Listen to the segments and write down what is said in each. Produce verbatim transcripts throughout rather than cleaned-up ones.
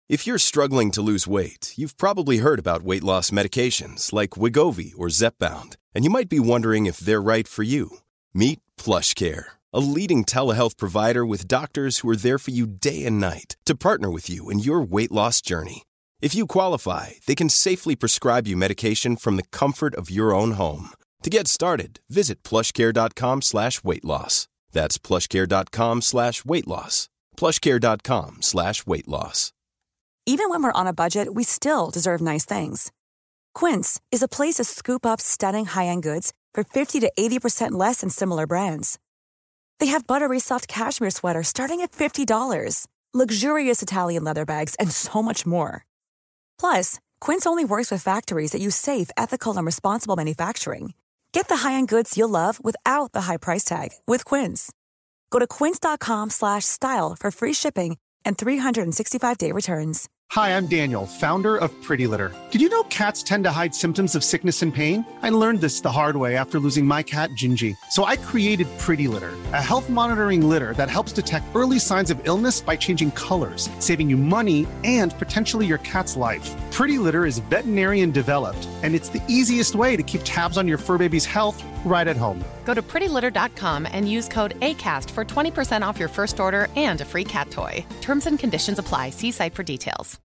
If you're struggling to lose weight, you've probably heard about weight loss medications like Wegovy or Zepbound, and you might be wondering if they're right for you. Meet PlushCare, a leading telehealth provider with doctors who are there for you day and night to partner with you in your weight loss journey. If you qualify, they can safely prescribe you medication from the comfort of your own home. To get started, visit plushcare.com slash weight loss. That's plushcare.com slash weight loss. plushcare.com slash weight loss. Even when we're on a budget, we still deserve nice things. Quince is a place to scoop up stunning high-end goods for fifty to eighty percent less than similar brands. They have buttery soft cashmere sweaters starting at fifty dollars, luxurious Italian leather bags, and so much more. Plus, Quince only works with factories that use safe, ethical, and responsible manufacturing. Get the high-end goods you'll love without the high price tag with Quince. Go to quince.com slash style for free shipping and three sixty-five day returns. Hi, I'm Daniel, founder of Pretty Litter. Did you know cats tend to hide symptoms of sickness and pain? I learned this the hard way after losing my cat, Gingy. So I created Pretty Litter, a health monitoring litter that helps detect early signs of illness by changing colors, saving you money and potentially your cat's life. Pretty Litter is veterinarian developed, and it's the easiest way to keep tabs on your fur baby's health right at home. Go to pretty litter dot com and use code ACAST for twenty percent off your first order and a free cat toy. Terms and conditions apply. See site for details.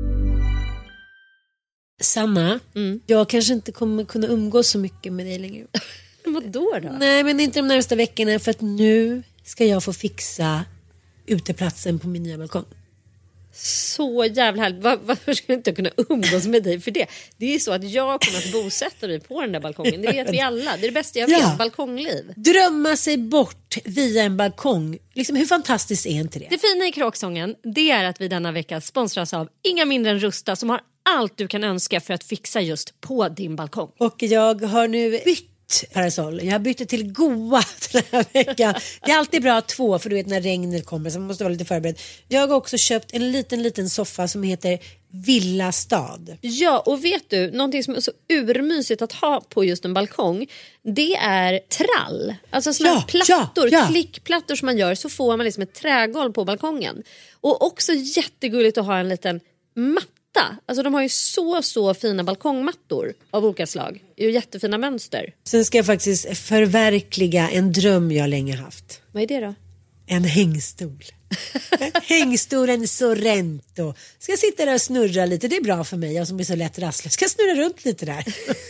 Sanna, mm. jag kanske inte kommer kunna umgås så mycket med dig längre. Vad då då? Nej, men inte de närmaste veckorna, för att nu ska jag få fixa uteplatsen på min nya balkong. Så jävla härligt. Var, varför ska jag inte kunna umgås med dig för det? Det är ju så att jag har kunnat bosätta mig på den där balkongen. Det vet vi alla. Det är det bästa jag vet. Ja. Balkongliv. Drömma sig bort via en balkong. Liksom, hur fantastiskt är inte det? Det fina i Kråksången, det är att vi denna vecka sponsras av inga mindre än Rusta, som har allt du kan önska för att fixa just på din balkong. Och jag har nu bytt parasoll. Jag har bytt till goa den här veckan. Det är alltid bra två, för du vet när regnet kommer så man måste vara lite förberedd. Jag har också köpt en liten liten soffa som heter Villa Stad. Ja, och vet du, någonting som är så urmysigt att ha på just en balkong, det är trall. Alltså såna ja, plattor, ja, ja. klickplattor som man gör, så får man liksom ett trägolv på balkongen. Och också jättegulligt att ha en liten matta. Alltså de har ju så så fina balkongmattor av olika slag. Det är ju jättefina mönster. Sen ska jag faktiskt förverkliga en dröm jag länge haft. Vad är det då? En hängstol. Hängstolen Sorrento. Ska jag sitta där och snurra lite. Det är bra för mig, jag som blir så lätt rastlös. Ska jag snurra runt lite där.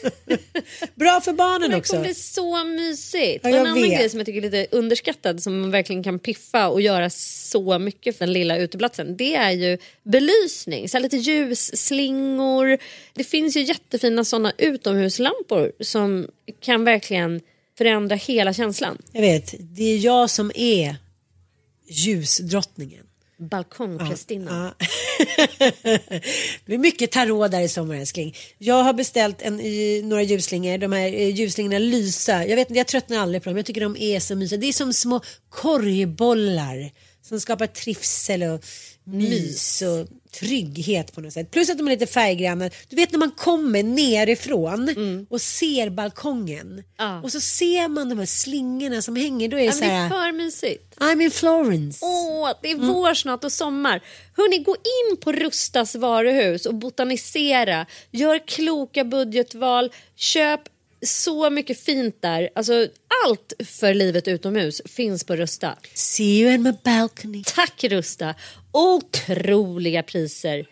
Bra för barnen det också. Det kommer bli så mysigt. Ja, och en annan vet. grej som jag tycker är lite underskattad, som man verkligen kan piffa och göra så mycket för den lilla uteplatsen, det är ju belysning. Så här lite ljusslingor. Det finns ju jättefina sådana utomhuslampor som kan verkligen förändra hela känslan. Jag vet, det är jag som är ljusdrottningen. Balkongprästinnan. Ja, ja. Det blir mycket tarot där i sommar, älskling. Jag har beställt en, några ljusslingor. De här ljusslingorna lysa. Jag vet inte, jag tröttnar aldrig på dem. Jag tycker de är så mysiga. Det är som små korgbollar som skapar trivsel och mys och trygghet på något sätt. Plus att de är lite färggranna. Du vet när man kommer nerifrån mm. och ser balkongen. Ah. Och så ser man de här slingorna som hänger. Då är det, ja, så här, det är för mysigt. I'm in Florence. Åh, det är vår mm. snart och sommar. Hörrni, gå in på Rustas varuhus och botanisera. Gör kloka budgetval. Köp så mycket fint där. Alltså allt för livet utomhus finns på Rusta. See you in my balcony. Tack Rusta. Otroliga priser.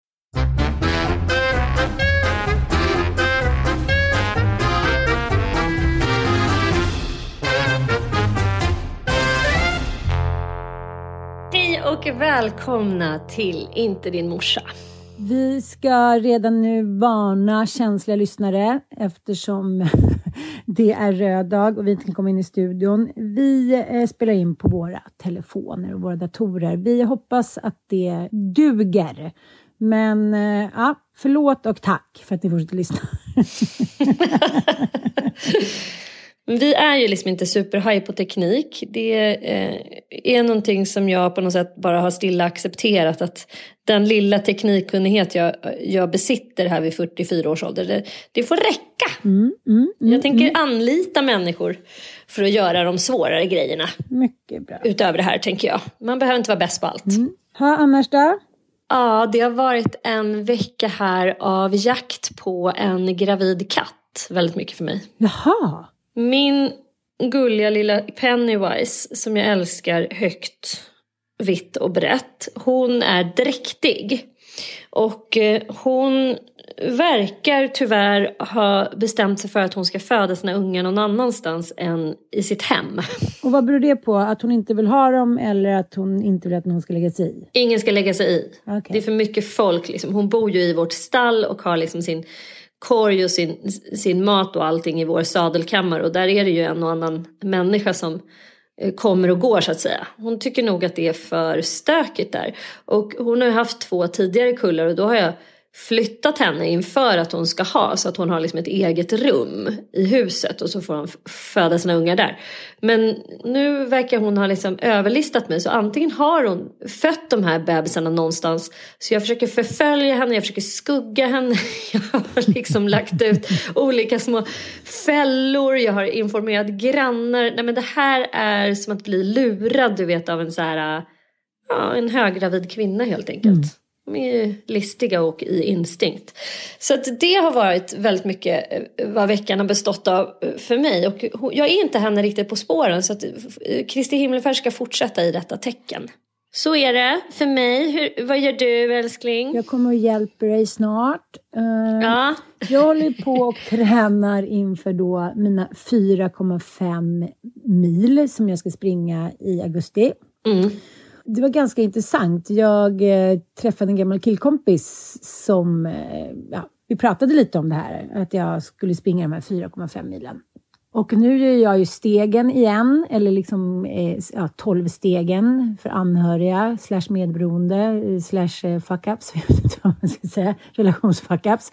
Hej och välkomna till Inte din morsa. Vi ska redan nu varna känsliga lyssnare eftersom det är röd dag och vi inte kan komma in i studion. Vi eh, spelar in på våra telefoner och våra datorer. Vi hoppas att det duger. Men eh, ja, förlåt och tack för att ni fortsätter lyssna. Vi är ju liksom inte superhaj på teknik. Det eh, är någonting som jag på något sätt bara har stilla accepterat, att den lilla teknikkunnighet jag, jag besitter här vid fyrtiofyra års ålder, det, det får räcka. Mm, mm, mm, jag tänker mm. anlita människor för att göra de svårare grejerna. Mycket bra. Utöver det här tänker jag. Man behöver inte vara bäst på allt. Mm. Ha, annars då? Ja, det har varit en vecka här av jakt på en gravid katt. Väldigt mycket för mig. Jaha. Min gulliga lilla Pennywise, som jag älskar högt, vitt och brett. Hon är dräktig. Och hon verkar tyvärr ha bestämt sig för att hon ska föda sina ungar någon annanstans än i sitt hem. Och vad beror det på? Att hon inte vill ha dem eller att hon inte vill att någon ska lägga sig i? Ingen ska lägga sig i. Okay. Det är för mycket folk. Liksom. Hon bor ju i vårt stall och har liksom sin korg och sin, sin mat och allting i vår sadelkammare. Och där är det ju en och annan människa som kommer och går så att säga. Hon tycker nog att det är för stökigt där. Och hon har ju haft två tidigare kullar och då har jag flyttat henne inför att hon ska ha, så att hon har liksom ett eget rum i huset och så får hon föda sina ungar där. Men nu verkar hon ha liksom överlistat mig, så antingen har hon fött de här bebisarna någonstans, så jag försöker förfölja henne, jag försöker skugga henne, jag har liksom lagt ut olika små fällor, jag har informerat grannar. Nej, men det här är som att bli lurad, du vet, av en så här, ja, en höggravid kvinna helt enkelt. Mm. De är listiga och i instinkt. Så att det har varit väldigt mycket vad veckan har bestått av för mig. Och jag är inte henne riktigt på spåren, så att Kristi himmelfärd ska fortsätta i detta tecken. Så är det för mig. Hur, vad gör du, älskling? Jag kommer och hjälper dig snart. Uh, ja. Jag håller på och tränar inför då mina fyra komma fem mil som jag ska springa i augusti. Mm. Det var ganska intressant. Jag eh, träffade en gammal killkompis som, eh, ja, vi pratade lite om det här. Att jag skulle springa de här fyra komma fem milen. Och nu gör jag ju stegen igen. Eller liksom eh, ja, tolv stegen för anhöriga. Slash medberoende. Slash eh, fuck-ups. Jag vet inte vad man ska säga. Relationsfuck-ups.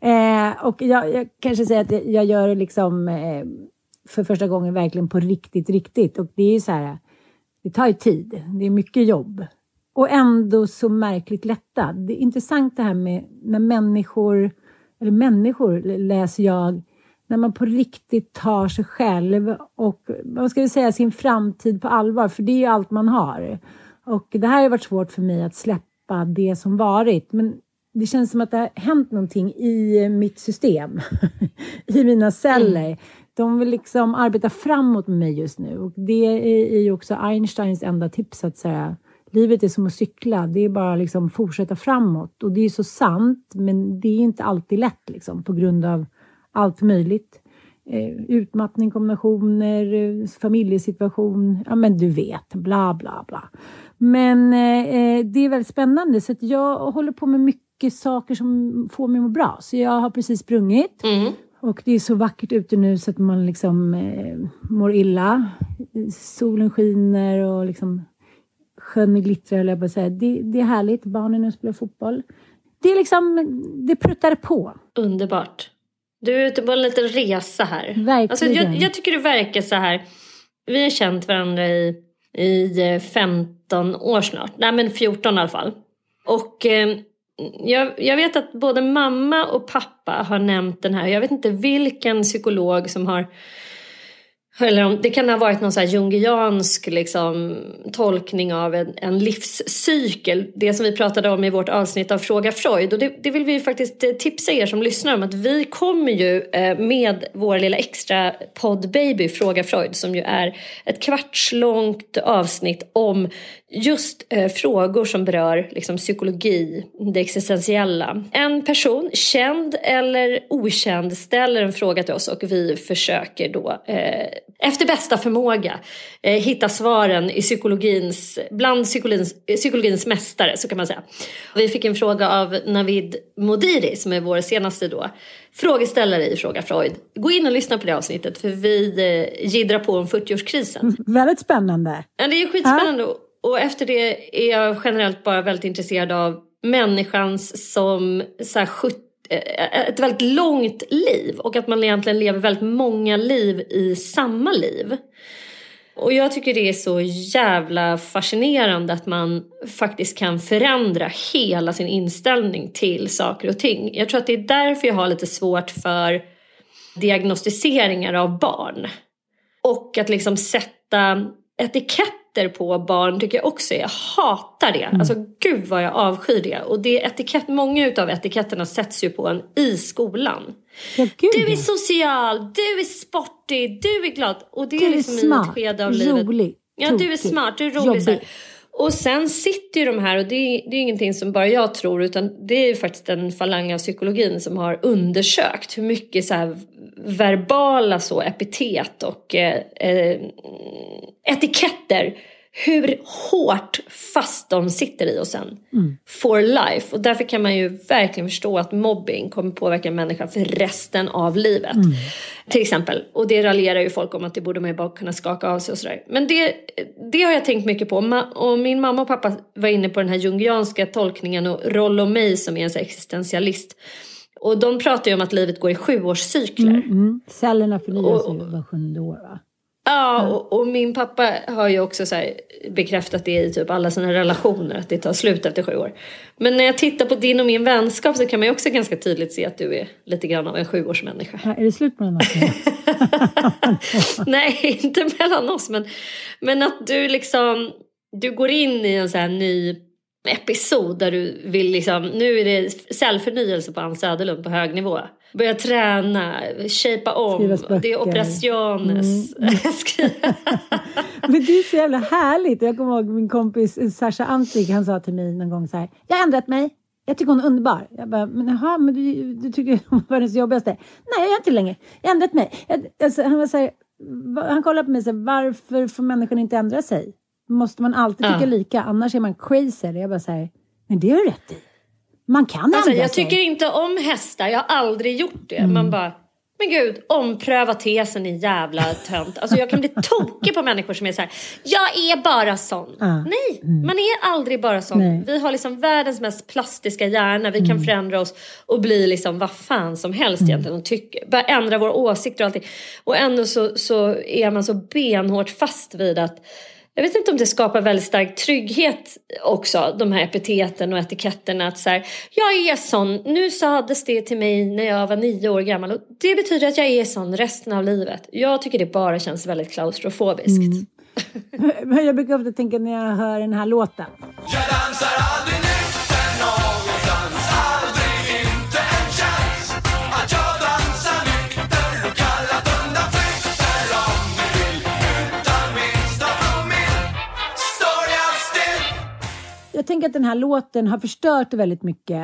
Eh, och jag, jag kanske säger att jag gör det liksom eh, för första gången verkligen på riktigt, riktigt. Och det är ju så här... Det tar ju tid. Det är mycket jobb. Och ändå så märkligt lättad. Det är intressant det här med när människor, eller människor läser jag, när man på riktigt tar sig själv och, vad ska vi säga, sin framtid på allvar. För det är ju allt man har. Och det här har varit svårt för mig att släppa det som varit. Men det känns som att det har hänt någonting i mitt system. I mina celler. Mm. De vill liksom arbeta framåt med mig just nu. Och det är ju också Einsteins enda tips att säga. Livet är som att cykla. Det är bara liksom fortsätta framåt. Och det är så sant. Men det är inte alltid lätt liksom. På grund av allt möjligt. Eh, utmattning, kombinationer, familjesituation. Ja men du vet. Bla bla bla. Men eh, det är väldigt spännande. Så att jag håller på med mycket saker som får mig att må bra. Så jag har precis sprungit. Mm. Och det är så vackert ute nu så att man liksom eh, mår illa. Solen skiner och liksom sjön glittrar, eller jag bara säga. Det, det är härligt. Barnen nu spelar fotboll. Det är liksom, det pruttar på. Underbart. Du är ute på en liten resa här. Verkligen. Alltså, jag, jag tycker det verkar så här. Vi har känt varandra i, i femton år snart. Nej men fjorton i alla fall. Och... Eh, Jag, jag vet att både mamma och pappa har nämnt den här. Jag vet inte vilken psykolog som har... Eller om det kan ha varit någon så här jungiansk liksom, tolkning av en, en livscykel. Det som vi pratade om i vårt avsnitt av Fråga Freud. Och det, det vill vi ju faktiskt tipsa er som lyssnar om. Att vi kommer ju med vår lilla extra poddbaby Fråga Freud. Som ju är ett kvartslångt avsnitt om just eh, frågor som berör liksom, psykologi, det existentiella. En person, känd eller okänd, ställer en fråga till oss och vi försöker då eh, efter bästa förmåga eh, hitta svaren i psykologins, bland psykologins, psykologins mästare, så kan man säga. Vi fick en fråga av Navid Modiri som är vår senaste då frågeställare i Fråga Freud. Gå in och lyssna på det avsnittet för vi eh, giddrar på om fyrtioårskrisen. Mm, väldigt spännande. Ja, det är skitspännande. Ja. Och efter det är jag generellt bara väldigt intresserad av människans som så här, ett väldigt långt liv. Och att man egentligen lever väldigt många liv i samma liv. Och jag tycker det är så jävla fascinerande att man faktiskt kan förändra hela sin inställning till saker och ting. Jag tror att det är därför jag har lite svårt för diagnostiseringar av barn. Och att liksom sätta etiketter etiketter på barn tycker jag också, jag hatar det. Mm. Alltså gud vad jag avskyr det. Och det är etikett, många utav etiketterna sätts ju på en i skolan. Ja, du är social, du är sportig, du är glad. Och det du är liksom smart, i ett skede av livet. Rolig, ja, du är smart, du är rolig. Så här. Och sen sitter ju de här, och det är, det är ingenting som bara jag tror, utan det är ju faktiskt en falang av psykologin som har undersökt hur mycket så här verbala så epitet och eh, eh, etiketter, hur hårt fast de sitter i oss sen mm. for life. Och därför kan man ju verkligen förstå att mobbing kommer påverka en människa för resten av livet. Mm. Till exempel. Och det raljerar ju folk om att det borde man ju bara kunna skaka av sig och sådär. Men det, det har jag tänkt mycket på. Och min mamma och pappa var inne på den här jungianska tolkningen och Rollo May som är en så existentialist. Och de pratar ju om att livet går i sjuårscykler. Mm, mm. Cellerna förnyas ju var sjunde år, va? Ja, och, och min pappa har ju också så här bekräftat det i typ alla sina relationer, att det tar slut efter sju år. Men när jag tittar på din och min vänskap så kan man ju också ganska tydligt se att du är lite grann av en sjuårsmänniska. Ja, är det slut på den här? Nej, inte mellan oss, men, men att du liksom, du går in i en så här ny episod där du vill liksom, nu är det cellförnyelse på Ann Söderlund på hög nivå. Börja träna, shapea om, det är operationes. Mm. Men det är så jävla härligt. Jag kommer ihåg min kompis Sasha Antik, han sa till mig någon gång så här: jag har ändrat mig, jag tycker hon är underbar. Jag bara, men jaha, men du, du tycker hon var den jobbigaste. Nej, jag är inte längre, jag har ändrat mig. Jag, alltså, han var så här, han kollade på mig så här: varför får människan inte ändra sig? Måste man alltid tycka ja. lika, annars är man crazy. Jag bara säger, men det är rätt i. Man kan alltså, ändra jag sig. tycker inte om hästar, jag har aldrig gjort det. Mm. Man bara, men gud, ompröva tesen i jävla tönt. Alltså jag kan bli tokig på människor som är så här: jag är bara sån. Ah. Nej, mm. man är aldrig bara sån. Nej. Vi har liksom världens mest plastiska hjärna. Vi mm. kan förändra oss och bli liksom vad fan som helst mm. egentligen. Och tycker, bara ändra våra åsikter och allting. Och ändå så, så är man så benhårt fast vid att, jag vet inte om det skapar väldigt stark trygghet också, de här epiteten och etiketterna, att så här, jag är sån, nu sades det till mig när jag var nio år gammal, och det betyder att jag är sån resten av livet. Jag tycker det bara känns väldigt klaustrofobiskt. Mm. Jag brukar ofta tänka när jag hör den här låten. Jag dansar aldrig nykter någonstans, aldrig inte en chans att jag dansar nykter och kallat undan flykter om ni vill, utan minsta promille står jag still. Jag tänker att den här låten har förstört väldigt mycket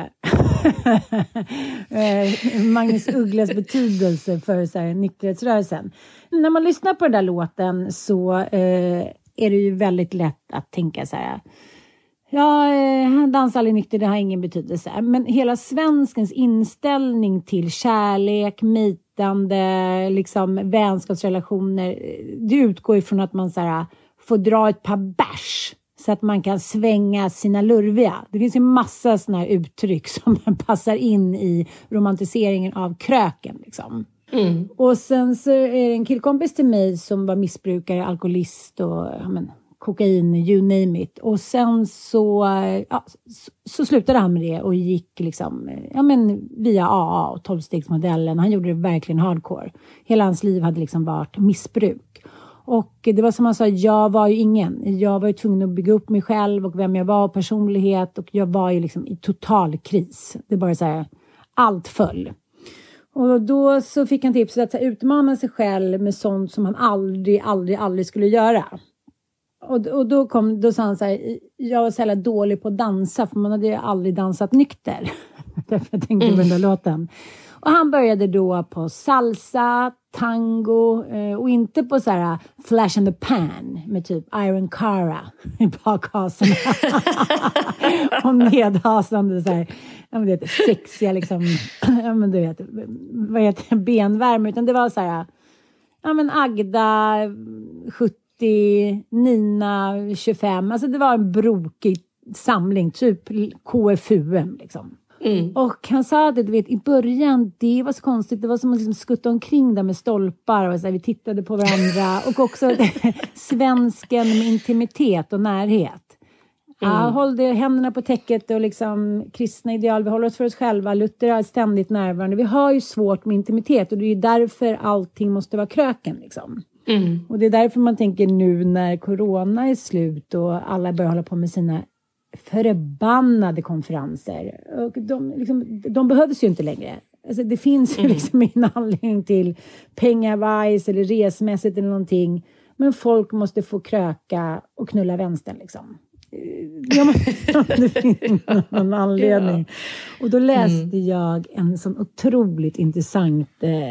Magnus Ugglas betydelse för så här, nykterhetsrörelsen. När man lyssnar på den där låten så eh, är det ju väldigt lätt att tänka så här: ja, han dansar aldrig nykter, det har ingen betydelse. Men hela svenskens inställning till kärlek, mitande, liksom vänskapsrelationer, det utgår ifrån att man så här, får dra ett par bärs så att man kan svänga sina lurviga. Det finns ju massa såna här uttryck som passar in i romantiseringen av kröken liksom. Mm. Och sen så är det en killkompis till mig som var missbrukare, alkoholist och ja, men, kokain, you name it. Och sen så, ja, så, så slutade han med det och gick liksom, ja, men, via A A och tolvstegsmodellen. Han gjorde det verkligen hardcore. Hela hans liv hade liksom varit missbruk. Och det var som han sa, jag var ju ingen. Jag var ju tvungen att bygga upp mig själv och vem jag var, personlighet. Och jag var ju liksom i total kris. Det bara så här, allt föll. Och då så fick han tipset att så här, utmana sig själv med sånt som han aldrig, aldrig, aldrig skulle göra. Och, och då, kom, då sa han så här, jag var så här dålig på att dansa, för man hade ju aldrig dansat nykter. Därför jag tänkte på den där låten. Och han började då på salsa, tango och inte på så här flash in the pan med typ Iron Cara i bakhasorna. Och nedhasande så här, ja men det heter sexiga liksom, ja men du vet, vad heter benvärme, utan det var så här, ja men Agda sjuttio, Nina tjugofem, alltså det var en brokig samling, typ K F U M liksom. Mm. Och han sa att du vet, i början det var så konstigt, det var som att liksom skutta omkring där med stolpar och så här, vi tittade på varandra och också svensken med intimitet och närhet. Mm. Ja, håll det, händerna på täcket och liksom kristna ideal, vi håller oss för oss själva, Luther är ständigt närvarande. Vi har ju svårt med intimitet och det är ju därför allting måste vara kröken liksom. Mm. Och det är därför man tänker nu när corona är slut och alla börjar hålla på med sina förbannade konferenser. Och de, liksom, de behövs ju inte längre. Alltså, det finns ju mm. liksom ingen anledning till pengarwise eller resmässigt eller någonting. Men folk måste få kröka och knulla vänster liksom. Ja, det finns någon anledning. Ja. Och då läste mm. jag en sån otroligt intressant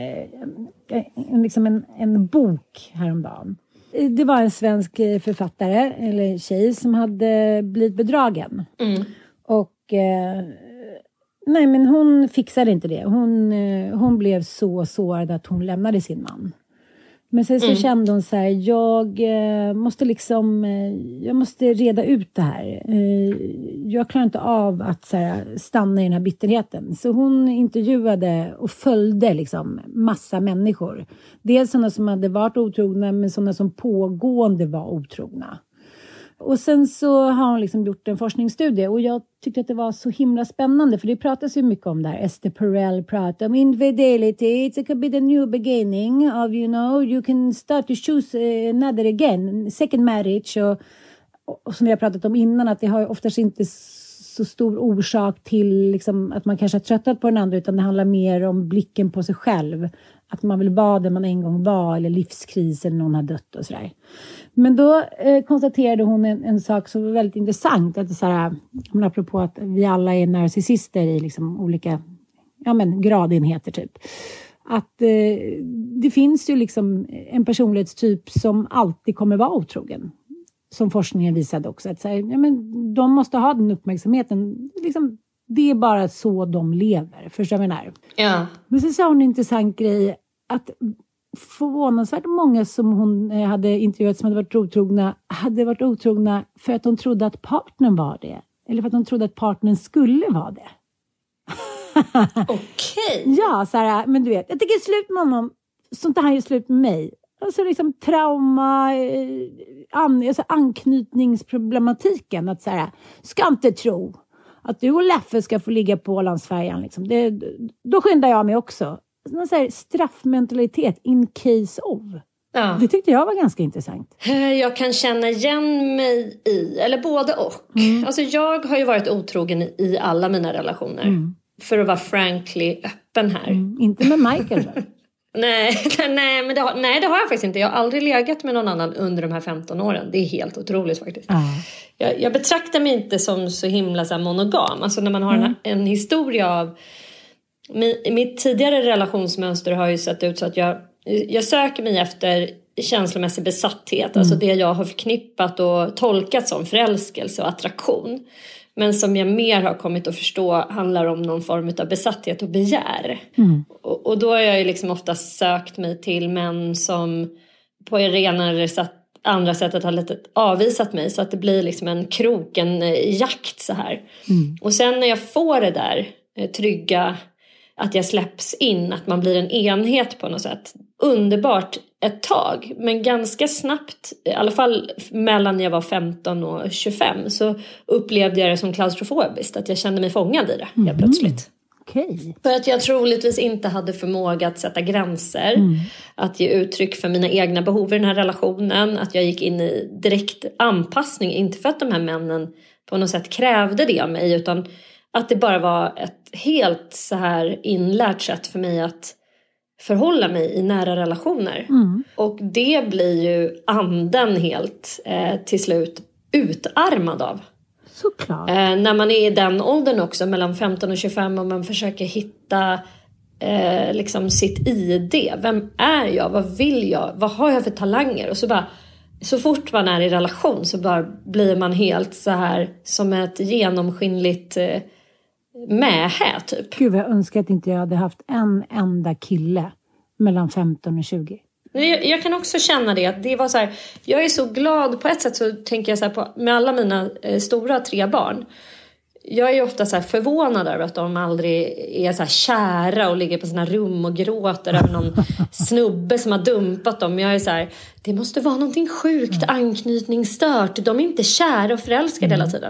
eh, en, liksom en, en bok häromdagen. Det var en svensk författare eller tjej som hade blivit bedragen. Mm. Och eh, nej, men hon fixade inte det. Hon, eh, hon blev så sårad att hon lämnade sin man. Men sen så mm. kände hon så här, jag eh, måste liksom, eh, jag måste reda ut det här. Eh, jag klarar inte av att så här, stanna i den här bitterheten. Så hon intervjuade och följde liksom massa människor. Dels sådana som hade varit otrogna, men sådana som pågående var otrogna. Och sen så har hon liksom gjort en forskningsstudie och jag tyckte att det var så himla spännande för det pratas ju mycket om det här. Esther Perel pratar om infidelity, it could be the new beginning of, you know, you can start to choose another again, second marriage och, och som vi har pratat om innan att det har oftast inte så stor orsak till liksom, att man kanske har tröttat på den andra utan det handlar mer om blicken på sig själv. Att man vill vara där man en gång var eller livskris eller någon har dött och sådär. Men då eh, konstaterade hon en, en sak som var väldigt intressant. Att det så här, apropå att vi alla är narcissister i liksom olika ja, men, gradenheter typ. Att eh, det finns ju liksom en personlighetstyp som alltid kommer vara otrogen. Som forskningen visade också. Att så här, ja, men, de måste ha den uppmärksamheten. Liksom, det är bara så de lever. Förstår du vad jag menar? Ja. Men så sa hon en intressant grej. Att förvånansvärt många som hon hade intervjuat som hade varit otrogna. Hade varit otrogna för att de trodde att partnern var det. Eller för att de trodde att partnern skulle vara det. Okej. Okay. Ja, så här, men du vet. Jag tycker slut med honom. Sånt här är slut med mig. Alltså liksom trauma, an, alltså anknytningsproblematiken. Att så här, ska inte tro att du och Leffe ska få ligga på Ålandsfärjan. Liksom. Det, då skyndar jag mig också. Så här, straffmentalitet in case of. Ja. Det tyckte jag var ganska intressant. Jag kan känna igen mig i, eller både och. Mm. Alltså jag har ju varit otrogen i alla mina relationer. Mm. För att vara frankly öppen här. Mm. Inte med Michael då? nej, nej, men det har, nej, det har jag faktiskt inte. Jag har aldrig legat med någon annan under de här femton åren. Det är helt otroligt faktiskt. Ah. Jag, jag betraktar mig inte som så himla så här, monogam. Alltså när man har mm. en, en historia av... Mitt, mitt tidigare relationsmönster har ju sett ut så att jag, jag söker mig efter känslomässig besatthet. Mm. Alltså det jag har förknippat och tolkat som förälskelse och attraktion. Men som jag mer har kommit att förstå handlar om någon form av besatthet och begär. Mm. Och, och då har jag ju liksom ofta sökt mig till män som på en renare sätt, andra sättet har lite avvisat mig. Så att det blir liksom en krok, en jakt så här. Mm. Och sen när jag får det där trygga, att jag släpps in, att man blir en enhet på något sätt. Underbart ett tag, men ganska snabbt, i alla fall mellan jag var femton och tjugofem, så upplevde jag det som klaustrofobiskt, att jag kände mig fångad i det helt mm. plötsligt. Okay. För att jag troligtvis inte hade förmåga att sätta gränser, mm. att ge uttryck för mina egna behov i den här relationen, att jag gick in i direkt anpassning, inte för att de här männen på något sätt krävde det av mig, utan att det bara var ett helt så här inlärt sätt för mig att förhålla mig i nära relationer. Mm. Och det blir ju anden helt eh, till slut utarmad av. Såklart. Eh, när man är i den åldern också, mellan femton och tjugofem, och man försöker hitta eh, liksom sitt I D. Vem är jag? Vad vill jag? Vad har jag för talanger? Och så bara, så fort man är i relation så bara blir man helt så här som ett genomskinligt eh, mähä typ. Gud, jag önskar att inte jag hade haft en enda kille mellan femton och tjugo. Jag, jag kan också känna det, att det var så här, jag är så glad på ett sätt, så tänker jag så här på, med alla mina eh, stora tre barn. Jag är ju ofta så här förvånad över att de aldrig är så här kära och ligger på sina rum och gråter över någon snubbe som har dumpat dem. Jag är så här, det måste vara någonting sjukt anknytningsstört. De är inte kära och förälskade mm. hela tiden.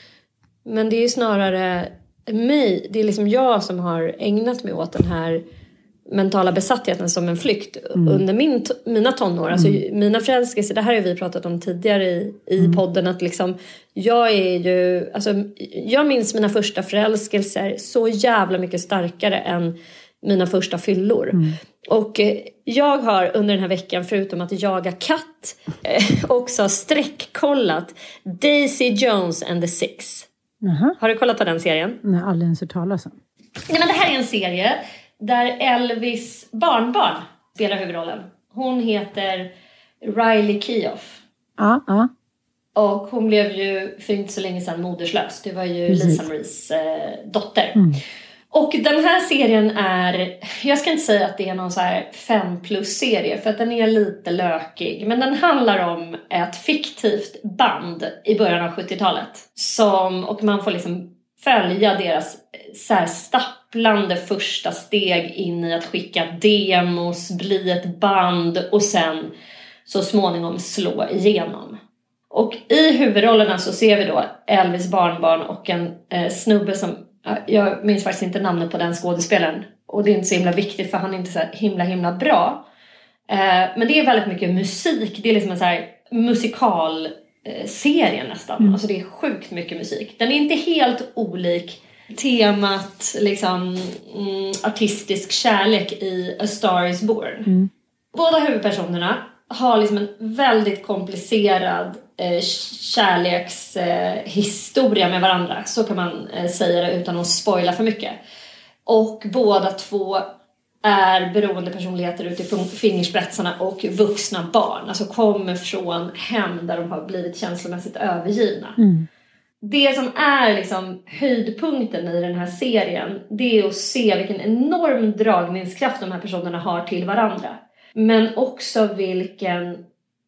Men det är ju snarare mig, det är liksom jag som har ägnat mig åt den här mentala besattheten som en flykt mm. under min t- mina tonår. Alltså mm. mina förälskelser, det här har vi pratat om tidigare i, i mm. podden. Att liksom, jag är ju, alltså, jag minns mina första förälskelser så jävla mycket starkare än mina första fyllor. Mm. Och eh, jag har under den här veckan, förutom att jaga katt, eh, också sträckkollat Daisy Jones and the Six. Uh-huh. Har du kollat på den serien? Nej, aldrig ens hört talas om. Nej, men det här är en serie där Elvis barnbarn spelar huvudrollen. Hon heter Riley Keough. Ja, ja. Och hon blev ju för inte så länge sedan moderslös. Det var ju Precis. Lisa Maries eh, dotter. Mm. Och den här serien är, jag ska inte säga att det är någon så här fem plus serie, för att den är lite lökig. Men den handlar om ett fiktivt band i början av sjuttiotalet. Som, och man får liksom följa deras så här stapplande första steg in i att skicka demos, bli ett band och sen så småningom slå igenom. Och i huvudrollerna så ser vi då Elvis barnbarn och en eh, snubbe som, jag minns faktiskt inte namnet på den skådespelaren. Och det är inte så himla viktigt för han är inte så himla himla bra. Eh, men det är väldigt mycket musik. Det är liksom en så här musikal eh, serie nästan. Mm. Alltså det är sjukt mycket musik. Den är inte helt olik temat liksom mm, artistisk kärlek i A Star Is Born. Mm. Båda huvudpersonerna har liksom en väldigt komplicerad eh, kärlekshistoria eh, med varandra. Så kan man eh, säga det utan att spoila för mycket. Och båda två är beroende personligheter utifrån fingerspetsarna och vuxna barn. Alltså kommer från hem där de har blivit känslomässigt övergivna. Mm. Det som är liksom höjdpunkten i den här serien, det är att se vilken enorm dragningskraft de här personerna har till varandra. Men också vilken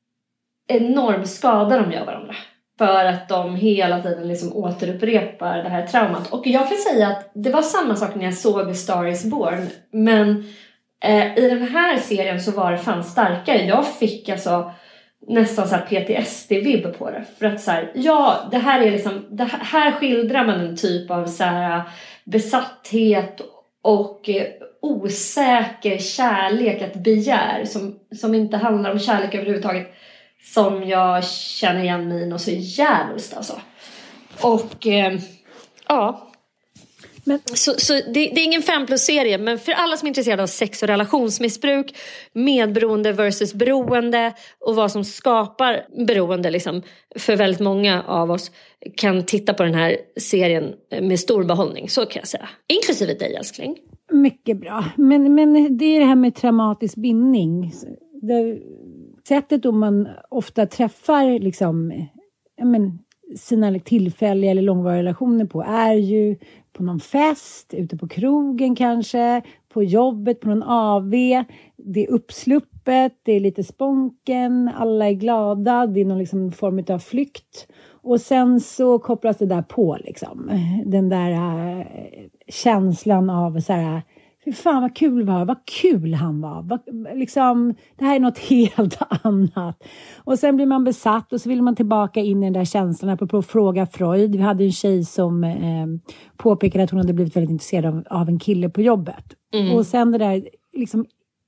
enorm skada de gör varandra. För att de hela tiden liksom återupprepar det här traumat. Och jag kan säga att det var samma sak när jag såg A Star Is Born. Men eh, i den här serien så var det fan starkare. Jag fick alltså nästan så här P T S D-vibb på det. För att så här, ja, det här är liksom, det här, här skildrar man en typ av så här besatthet och eh, osäker kärlek, ett begär som, som inte handlar om kärlek överhuvudtaget, som jag känner igen mig och så jävligt alltså. Och eh, ja men. Så, så det, det är ingen fem plus serie, men för alla som är intresserade av sex- och relationsmissbruk, medberoende versus beroende och vad som skapar beroende liksom, för väldigt många av oss, kan titta på den här serien med stor behållning, så kan jag säga. Inklusive dig, älskling. Mycket bra. Men, men det är det här med traumatisk bindning. Det, sättet då man ofta träffar liksom, men, sina tillfälliga eller långvariga relationer på är ju på någon fest, ute på krogen kanske, på jobbet, på någon A V. Det är uppsluppet, det är lite sponken, alla är glada, det är någon liksom form av flykt. Och sen så kopplas det där på liksom. Den där äh, känslan av så här, fy fan vad kul var, vad kul han var. Vad, liksom, det här är något helt annat. Och sen blir man besatt och så vill man tillbaka in i den där känslan. Apropå fråga Freud. Vi hade en tjej som eh, påpekade att hon hade blivit väldigt intresserad av, av en kille på jobbet. Mm. Och sen det där liksom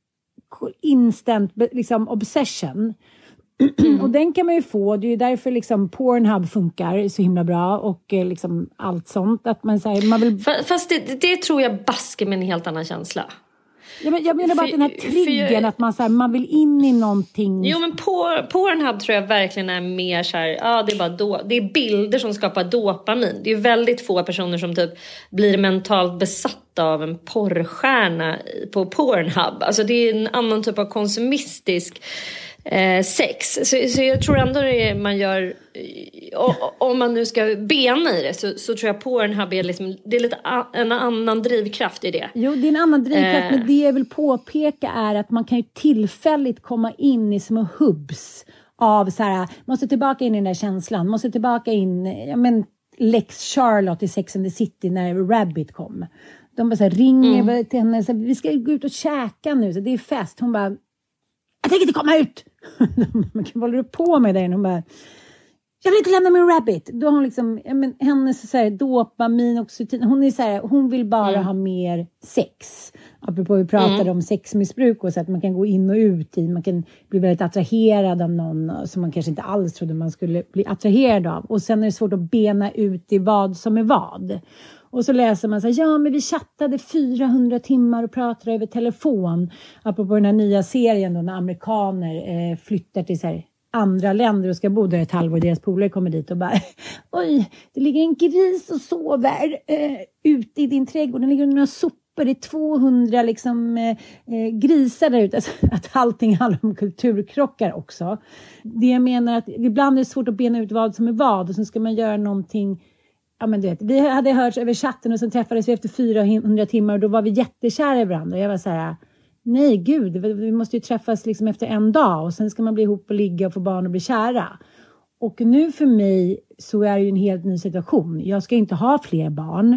instant liksom obsession. Mm. Och den kan man ju få, det är ju därför liksom Pornhub funkar så himla bra och liksom allt sånt att man säger man vill. Fast det, det tror jag basker med en helt annan känsla. Ja, men jag menar bara för, att den här triggern att man, så här, man vill in i någonting. Jo, men på, Pornhub tror jag verkligen är mer så här, ja, det är bara då, det är bilder som skapar dopamin. Det är väldigt få personer som typ blir mentalt besatta av en porrstjärna på Pornhub. Alltså det är en annan typ av konsumistisk Eh, sex. Så, så jag tror ändå det man gör, och, om man nu ska bena i det, så, så tror jag Pornhub är liksom, det är lite a, en annan drivkraft i det. Jo, det är en annan drivkraft, eh. men det jag vill påpeka är att man kan ju tillfälligt komma in i små hubs av så här, måste tillbaka in i den där känslan, måste tillbaka in, ja men Lex Charlotte i Sex and the City när Rabbit kom. De bara så här, ringer mm. till henne, så här, vi ska gå ut och käka nu, så det är fest. Hon bara, jag tänker inte komma ut. Men vad håller du på med dig? Hon bara, jag vill inte lämna min rabbit. Då har hon liksom, ja, men hennes så här, dopamin, oxytin. Hon är så här, hon vill bara mm. ha mer sex. Apropå vi pratade mm. om sexmissbruk och så att man kan gå in och ut i. Man kan bli väldigt attraherad av någon som man kanske inte alls trodde man skulle bli attraherad av. Och sen är det svårt att bena ut i vad som är vad. Och så läser man så här, ja men vi chattade fyrahundra timmar och pratade över telefon. Apropå den här nya serien då när amerikaner eh, flyttar till så här andra länder och ska bo där ett halvår. Deras polare kommer dit och bara, oj, det ligger en gris och sover eh, ute i din trädgård. Det ligger några sopor, det är tvåhundra liksom, eh, grisar där ute. Alltså, att allting handlar om kulturkrockar också. Det jag menar att ibland är det svårt att bena ut vad som är vad. Och sen ska man göra någonting. Ja, men du vet, vi hade hört över chatten och sen träffades vi efter fyrahundra timmar och då var vi jättekära i varandra. Jag var så här, nej gud, vi måste ju träffas liksom efter en dag och sen ska man bli ihop och ligga och få barn och bli kära. Och nu för mig så är det ju en helt ny situation. Jag ska inte ha fler barn.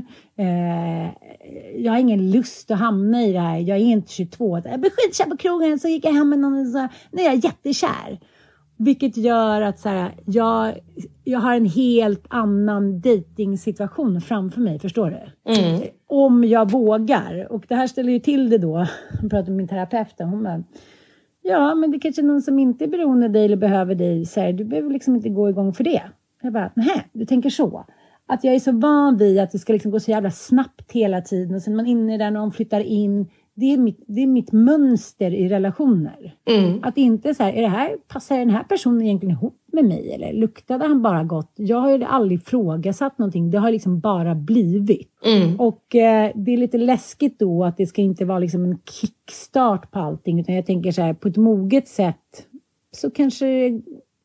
Eh, jag har ingen lust att hamna i det här. Jag är inte tjugotvå. Jag blev skitkär på krogen så gick jag hem med någon och så, nej jag är jättekär. Vilket gör att så här, jag, jag har en helt annan dejtingsituation framför mig, förstår du? Mm. Om jag vågar. Och det här ställer ju till det då. Jag pratade med min terapeut. Hon bara, ja men det kanske är någon som inte är beroende av dig eller behöver dig. Så här, du behöver liksom inte gå igång för det. Jag bara, nej, du tänker så. Att jag är så van vid att det ska liksom gå så jävla snabbt hela tiden. Och sen man är inne där när de flyttar in. Det är mitt, det är mitt mönster i relationer. Mm. Att inte så här, är det här, passar den här personen egentligen ihop med mig? Eller luktade han bara gott? Jag har ju aldrig ifrågasatt någonting. Det har liksom bara blivit. Mm. Och eh, det är lite läskigt då att det ska inte vara liksom en kickstart på allting. Utan jag tänker så här, på ett moget sätt så kanske det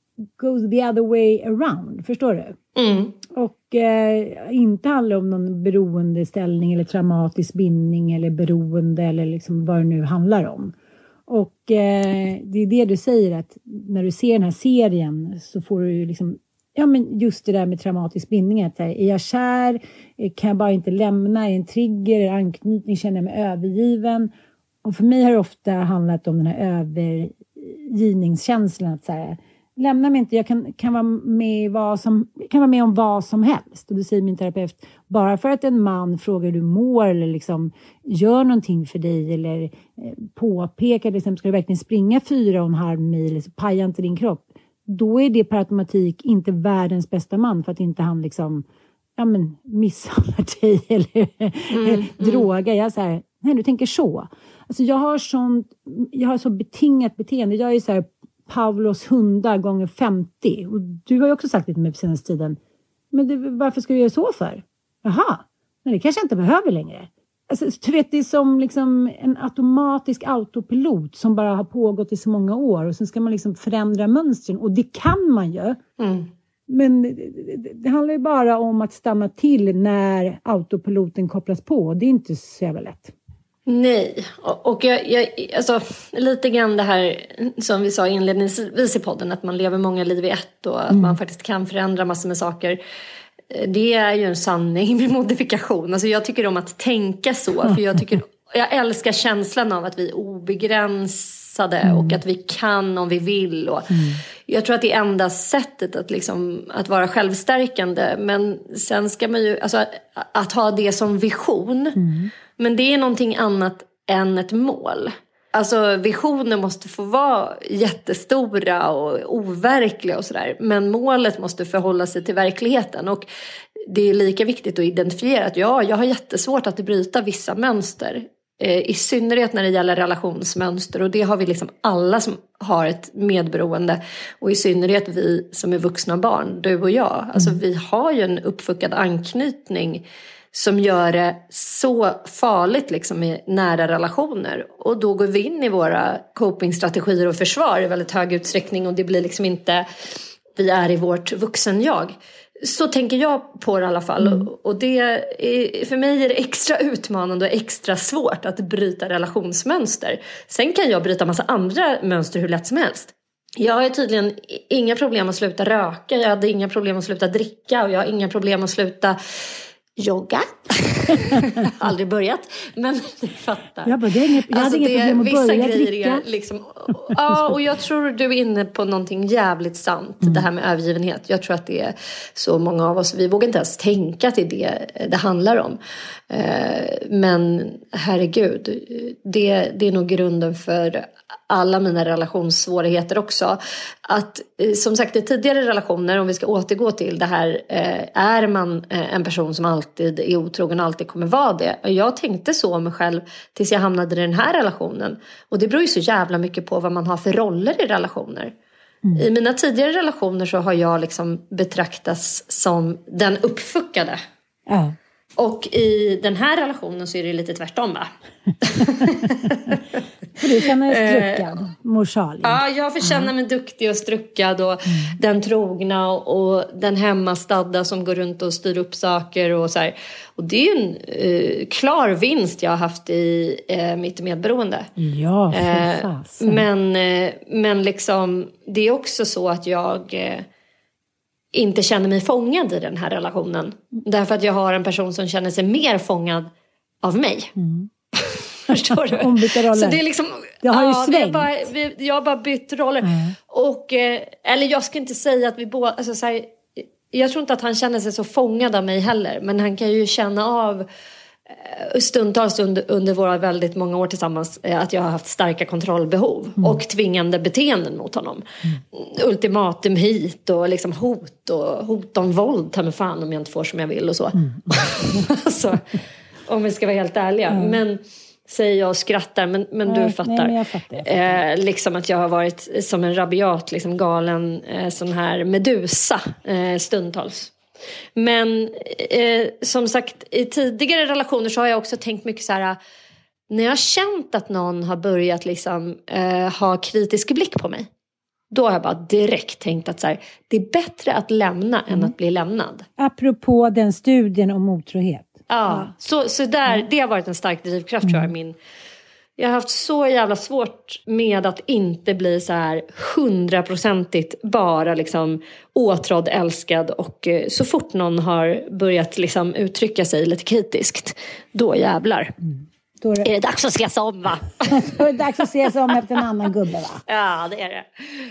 goes the other way around. Förstår du? Mm. Och eh, inte handlar om någon beroendeställning eller traumatisk bindning eller beroende eller liksom vad det nu handlar om. Och eh, det är det du säger att när du ser den här serien så får du ju liksom, ja men just det där med traumatisk bindning. Att, är jag kär? Kan jag bara inte lämna? Är en trigger? Är anknytning? Känner jag mig övergiven? Och för mig har det ofta handlat om den här övergivningskänslan att så här, lämna mig inte, jag kan, kan, vara med vad som, kan vara med om vad som helst. Och då säger min terapeut, bara för att en man frågar hur du mår eller liksom gör någonting för dig eller eh, påpekar till exempel, ska du verkligen springa fyra och en halv mil, så pajar inte din kropp. Då är det per automatik inte världens bästa man för att inte han liksom, ja men misshandlar dig eller mm, mm. drogar. Jag är så här, nej du tänker så. Alltså jag har sånt, jag har så betingat beteende. Jag är så här, Pavlos hundar gånger femtio. Och du har ju också sagt det till mig på senaste tiden. Men det, varför ska du göra så för? Jaha, men det kanske jag inte behöver längre. Alltså, du vet, det är som liksom en automatisk autopilot som bara har pågått i så många år. Och sen ska man liksom förändra mönstren. Och det kan man ju. Mm. Men det, det, det handlar ju bara om att stanna till när autopiloten kopplas på. Det är inte så jävla lätt. Nej, och jag, jag, alltså, lite grann det här som vi sa inledningsvis i podden, att man lever många liv i ett och att mm. man faktiskt kan förändra massor med saker. Det är ju en sanning med modifikation. Alltså jag tycker om att tänka så, för jag tycker, jag älskar känslan av att vi är obegränsade mm. och att vi kan om vi vill. Och mm. jag tror att det är enda sättet att, liksom, att vara självstärkande. Men sen ska man ju, alltså att, att ha det som vision. Mm. Men det är någonting annat än ett mål. Alltså visioner måste få vara jättestora och overkliga och sådär. Men målet måste förhålla sig till verkligheten. Och det är lika viktigt att identifiera att ja, jag har jättesvårt att bryta vissa mönster. Eh, I synnerhet när det gäller relationsmönster. Och det har vi liksom alla som har ett medberoende. Och i synnerhet vi som är vuxna barn, du och jag. Alltså vi har ju en uppfuckad anknytning som gör det så farligt liksom i nära relationer. Och då går vi in i våra copingstrategier och försvar i väldigt hög utsträckning. Och det blir liksom inte, vi är i vårt vuxen-jag. Så tänker jag på det i alla fall. Mm. Och det är, för mig är det extra utmanande och extra svårt att bryta relationsmönster. Sen kan jag bryta massa andra mönster hur lätt som helst. Jag har tydligen inga problem att sluta röka. Jag hade inga problem att sluta dricka. Och jag har inga problem att sluta Jogga. Aldrig börjat, men du fattar. Jag, bara, det är inget, jag alltså, hade inget problem att vissa börja grejer dricka. är liksom, ja, och jag tror du är inne på någonting jävligt sant. Mm. Det här med övergivenhet. Jag tror att det är så många av oss, vi vågar inte ens tänka till det det handlar om. Men herregud, det, det är nog grunden för alla mina relationssvårigheter också. Att som sagt i tidigare relationer, om vi ska återgå till det här, är man en person som alltid är otrogen och alltid kommer vara det. Jag tänkte så om mig själv tills jag hamnade i den här relationen. Och det beror ju så jävla mycket på vad man har för roller i relationer. Mm. I mina tidigare relationer så har jag liksom betraktats som den uppfuckade. Ja. Och i den här relationen så är det lite tvärtom, va? För du känner dig struckad, morsalig. Ja, jag får känna mig duktig och struckad och mm. den trogna och, och den hemmastadda som går runt och styr upp saker och så här. Och det är ju en uh, klar vinst jag har haft i uh, mitt medberoende. Ja, för fasen. Uh, men, uh, men liksom, det är också så att jag... Uh, inte känner mig fångad i den här relationen. Därför att jag har en person som känner sig mer fångad av mig. Mm. Förstår du? Ombytta roller. Så det är liksom... Det har ju ja, svängt. Bara, vi, jag har bara bytt roller. Mm. Och, eh, eller jag ska inte säga att vi båda... Alltså, så här, jag tror inte att han känner sig så fångad av mig heller. Men han kan ju känna av... stundtals under, under våra väldigt många år tillsammans att jag har haft starka kontrollbehov mm. och tvingande beteenden mot honom. Mm. Ultimatum hit och liksom hot och hot om våld, ta mig fan om jag inte får som jag vill och så. Mm. alltså, om vi ska vara helt ärliga. Mm. Men säger jag och skrattar, men, men nej, du fattar. Nej, men jag fattar, jag fattar. Eh, liksom att jag har varit som en rabiat, liksom galen eh, sån här medusa eh, stundtals. Men eh, som sagt, i tidigare relationer så har jag också tänkt mycket så här, när jag har känt att någon har börjat liksom eh, ha kritisk blick på mig, då har jag bara direkt tänkt att så här, det är bättre att lämna mm. än att bli lämnad. Apropå den studien om otrohet. Ja, ja. Så, så där, mm. det har varit en stark drivkraft mm. tror jag, min... Jag har haft så jävla svårt med att inte bli så här hundraprocentigt bara liksom åtrådd, älskad. Och eh, så fort någon har börjat liksom uttrycka sig lite kritiskt, då jävlar. Mm. Då är, det... är det dags att ses om, va? Då är det dags att ses om efter en annan gubbe, va? Ja, det är det.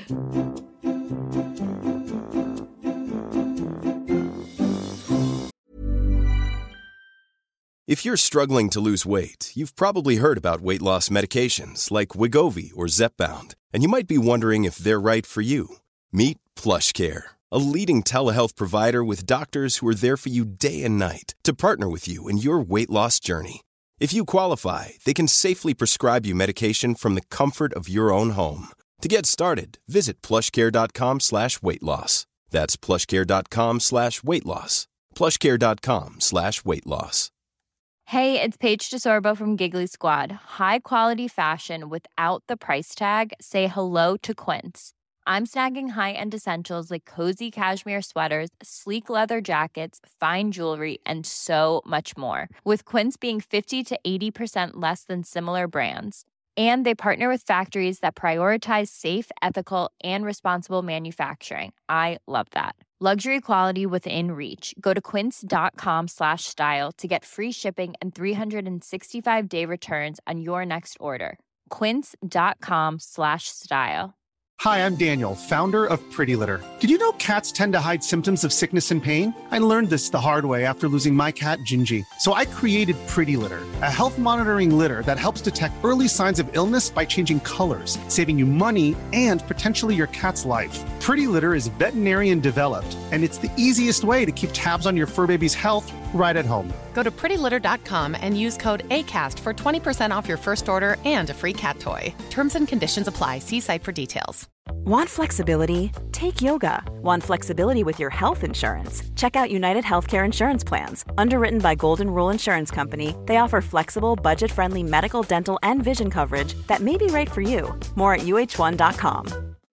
If you're struggling to lose weight, you've probably heard about weight loss medications like Wegovy or Zepbound, and you might be wondering if they're right for you. Meet PlushCare, a leading telehealth provider with doctors who are there for you day and night to partner with you in your weight loss journey. If you qualify, they can safely prescribe you medication from the comfort of your own home. To get started, visit plushcare.com slash weight loss. That's plushcare.com slash weight loss. plushcare.com slash weight loss. Hey, it's Paige DeSorbo from Giggly Squad. High quality fashion without the price tag. Say hello to Quince. I'm snagging high-end essentials like cozy cashmere sweaters, sleek leather jackets, fine jewelry, and so much more. With Quince being fifty to eighty percent less than similar brands. And they partner with factories that prioritize safe, ethical, and responsible manufacturing. I love that. Luxury quality within reach. Go to quince.com slash style to get free shipping and three sixty-five day returns on your next order. Quince.com slash style. Hi, I'm Daniel, founder of Pretty Litter. Did you know cats tend to hide symptoms of sickness and pain? I learned this the hard way after losing my cat, Gingy. So I created Pretty Litter, a health monitoring litter that helps detect early signs of illness by changing colors, saving you money and potentially your cat's life. Pretty Litter is veterinarian developed, and it's the easiest way to keep tabs on your fur baby's health right at home. Go to pretty litter dot com and use code ACAST for twenty percent off your first order and a free cat toy. Terms and conditions apply. See site for details. Want flexibility? Take yoga. Want flexibility with your health insurance? Check out United Healthcare Insurance Plans. Underwritten by Golden Rule Insurance Company, they offer flexible, budget-friendly medical, dental, and vision coverage that may be right for you. More at u h one dot com.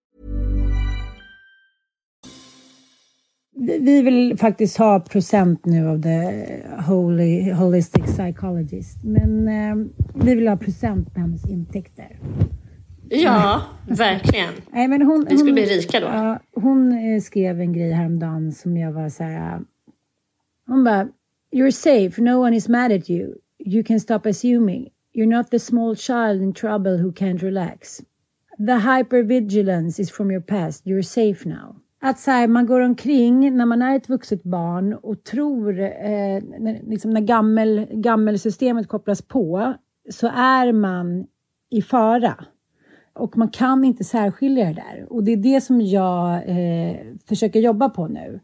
Vi vill faktiskt ha procent nu av the holy, holistic psychologist. Men eh, vi vill ha procent på hennes intäkter. Ja, verkligen. Nej, men hon, vi skulle hon, bli rika då. Ja, hon eh, skrev en grej häromdagen som jag var så här. Hon bara, You're safe. No one is mad at you. You can stop assuming. You're not the small child in trouble who can't relax. The hypervigilance is from your past. You're safe now. Att så här, man går omkring när man är ett vuxet barn och tror, eh, när, liksom när gammel, gammelsystemet kopplas på, så är man i fara. Och man kan inte särskilja det där. Och det är det som jag eh, försöker jobba på nu.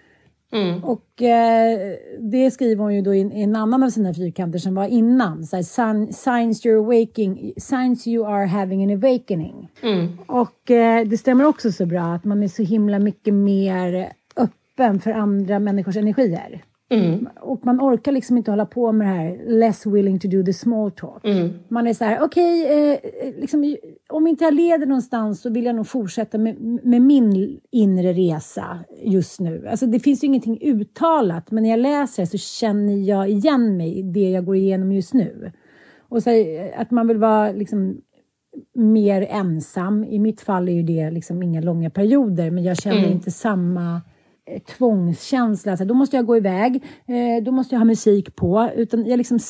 Mm. Och eh, det skriver hon ju då i, i en annan av sina fyrkanter som var innan. Så här, signs you're awaking, signs you are having an awakening. Mm. Och eh, det stämmer också så bra att man är så himla mycket mer öppen för andra människors energier. Mm. Och man orkar liksom inte hålla på med det här less willing to do the small talk. Mm. Man är så här, okej, okay, eh, liksom, om inte jag leder någonstans så vill jag nog fortsätta med, med min inre resa just nu. Alltså det finns ju ingenting uttalat, men när jag läser det så känner jag igen mig i det jag går igenom just nu. Och så att man vill vara liksom mer ensam. I mitt fall är ju det liksom inga långa perioder, men jag känner mm. inte samma tvångskänsla, alltså, då måste jag gå iväg, eh, då måste jag ha musik på, utan jag liksom,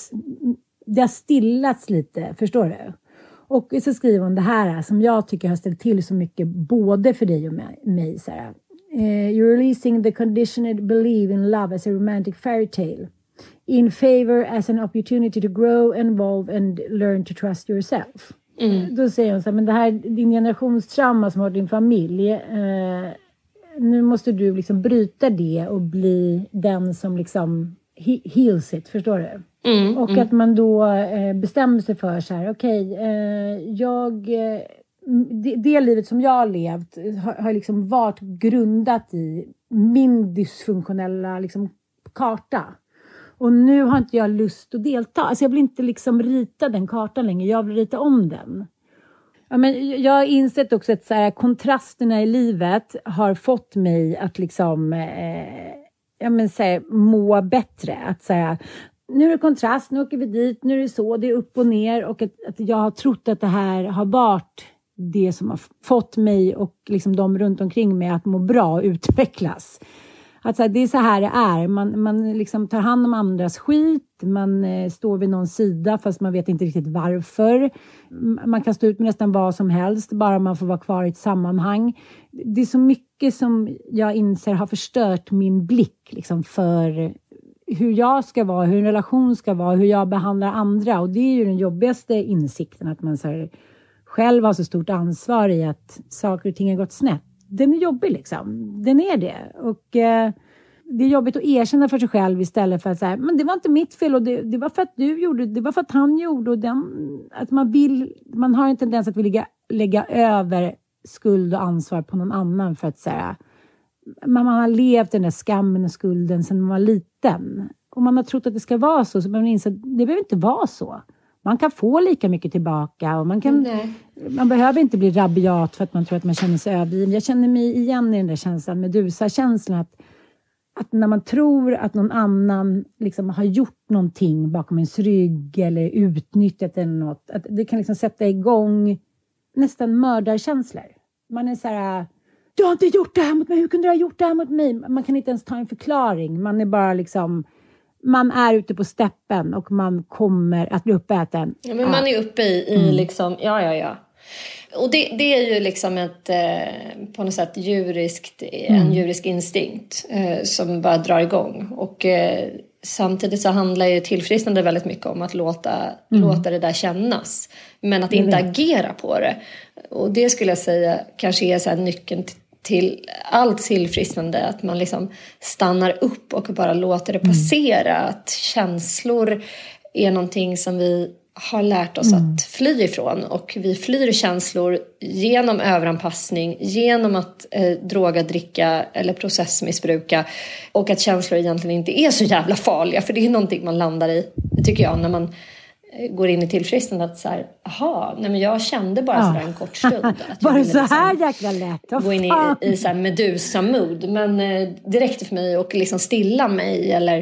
det har stillats lite, förstår du? Och så skriver hon det här som jag tycker har ställt till så mycket både för dig och mig, så här. Eh, you're releasing the conditioned belief in love as a romantic fairy tale in favor as an opportunity to grow, evolve and learn to trust yourself. Mm. Då säger hon så här, men det här, din generationstrauma som har din familj, eh, nu måste du liksom bryta det och bli den som liksom he- heals it, förstår du? Mm, och mm. att man då eh, bestämmer sig för så här, okej, okay, eh, jag, eh, det, det livet som jag har levt har, har liksom varit grundat i min dysfunktionella liksom karta. Och nu har inte jag lust att delta. Alltså jag vill inte liksom rita den kartan längre, jag vill rita om den. Ja, men jag har insett också att så här, kontrasterna i livet har fått mig att liksom, eh, ja, men, så här, må bättre. Att säga, nu är det kontrast, nu åker vi dit, nu är det så, det är upp och ner. Och att, att jag har trott att det här har varit det som har fått mig och liksom de runt omkring mig att må bra och utvecklas. Att så här, det är så här det är. Man, man liksom tar hand om andras skit. Man eh, står vid någon sida fast man vet inte riktigt varför. Man kan stå ut med nästan vad som helst. Bara man får vara kvar i ett sammanhang. Det är så mycket som jag inser har förstört min blick. Liksom, för hur jag ska vara. Hur en relation ska vara. Hur jag behandlar andra. Och det är ju den jobbigaste insikten. Att man så här, själv har så stort ansvar i att saker och ting har gått snett. Den är jobbig liksom. Den är det. Och eh, det är jobbigt att erkänna för sig själv istället för att säga, men det var inte mitt fel och det, det var för att du gjorde, det var för att han gjorde och den, att man vill, man har en tendens att vilja lägga över skuld och ansvar på någon annan för att säga, man, man har levt den där skammen och skulden sedan man var liten. Och man har trott att det ska vara så, så man inser att det behöver inte vara så. Man kan få lika mycket tillbaka och man kan, mm. man behöver inte bli rabiat för att man tror att man känner sig övergiven. Jag känner mig igen i den där känslan, Medusa-känslan, att, att när man tror att någon annan liksom har gjort någonting bakom ens rygg eller utnyttjat eller något, att det kan liksom sätta igång nästan mördarkänslor. Man är så här, du har inte gjort det här mot mig, hur kunde du ha gjort det här mot mig? Man kan inte ens ta en förklaring, man är bara liksom, man är ute på steppen och man kommer att bli uppäten. Ja, men man är uppe i, i mm. liksom, ja, ja, ja. Och det, det är ju liksom ett, eh, på något sätt djuriskt, mm. en djurisk instinkt eh, som bara drar igång. Och eh, samtidigt så handlar ju tillfrisknande väldigt mycket om att låta, mm. låta det där kännas. Men att inte agera på det. Och det skulle jag säga kanske är så här nyckeln till, till allt tillfrisknande, att man liksom stannar upp och bara låter det passera. Mm. Att känslor är någonting som vi har lärt oss mm. att fly ifrån, och vi flyr känslor genom överanpassning, genom att eh, droga, dricka eller processmissbruka, och att känslor egentligen inte är så jävla farliga, för det är någonting man landar i, tycker jag, när man går in i tillfrisknande, att så här, aha, nej men jag kände bara ja. så en kort stund att var det så här liksom jäkla lätt? Oh, gå in i, i så här Medusa-mood, men eh, det räckte för mig och liksom stilla mig eller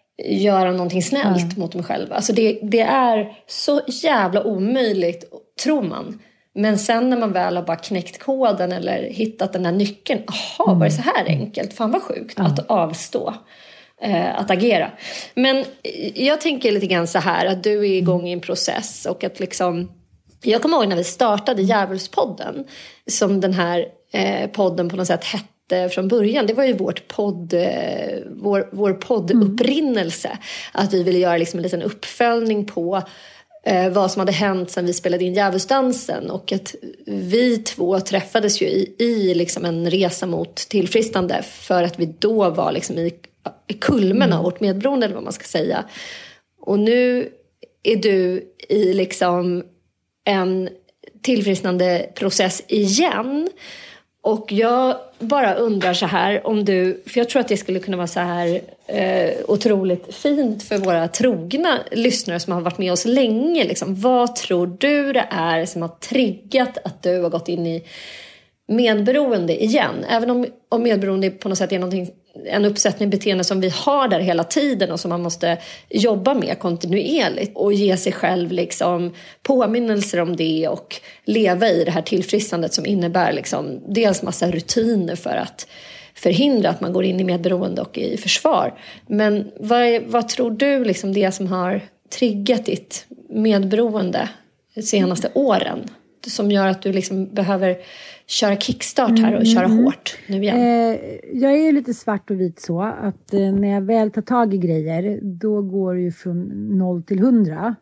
göra någonting snällt ja. mot mig själv. Alltså det, det är så jävla omöjligt, tror man. Men sen när man väl har bara knäckt koden eller hittat den här nyckeln, aha, mm. var det så här enkelt? Fan vad sjukt ja. att avstå. eh, att agera. Men jag tänker lite grann så här att du är igång i en process och att liksom, jag kommer ihåg när vi startade Djävulspodden, som den här eh, podden på något sätt hette från början. Det var ju vårt podd, eh, vår, vår poddupprinnelse. Mm. Att vi ville göra liksom en liten uppföljning på eh, vad som hade hänt sedan vi spelade in Djävulsdansen. Och att vi två träffades ju i, i liksom en resa mot tillfrisknande. För att vi då var liksom i, i kulmen mm. av vårt medberoende, eller vad man ska säga. Och nu är du i liksom en tillfrisknande process igen. Och jag bara undrar så här om du, för jag tror att det skulle kunna vara så här eh, otroligt fint för våra trogna lyssnare som har varit med oss länge. Liksom. Vad tror du det är som har triggat att du har gått in i medberoende igen? Även om, om medberoende på något sätt är någonting, en uppsättning beteende som vi har där hela tiden och som man måste jobba med kontinuerligt och ge sig själv liksom påminnelser om det och leva i det här tillfrisknandet som innebär liksom dels massa rutiner för att förhindra att man går in i medberoende och i försvar. Men vad, är, vad tror du liksom det som har triggat ditt medberoende de senaste åren som gör att du liksom behöver köra kickstart här och köra mm. hårt nu igen? Eh, jag är lite svart och vit så att eh, när jag väl tar tag i grejer då går det ju från noll till hundra.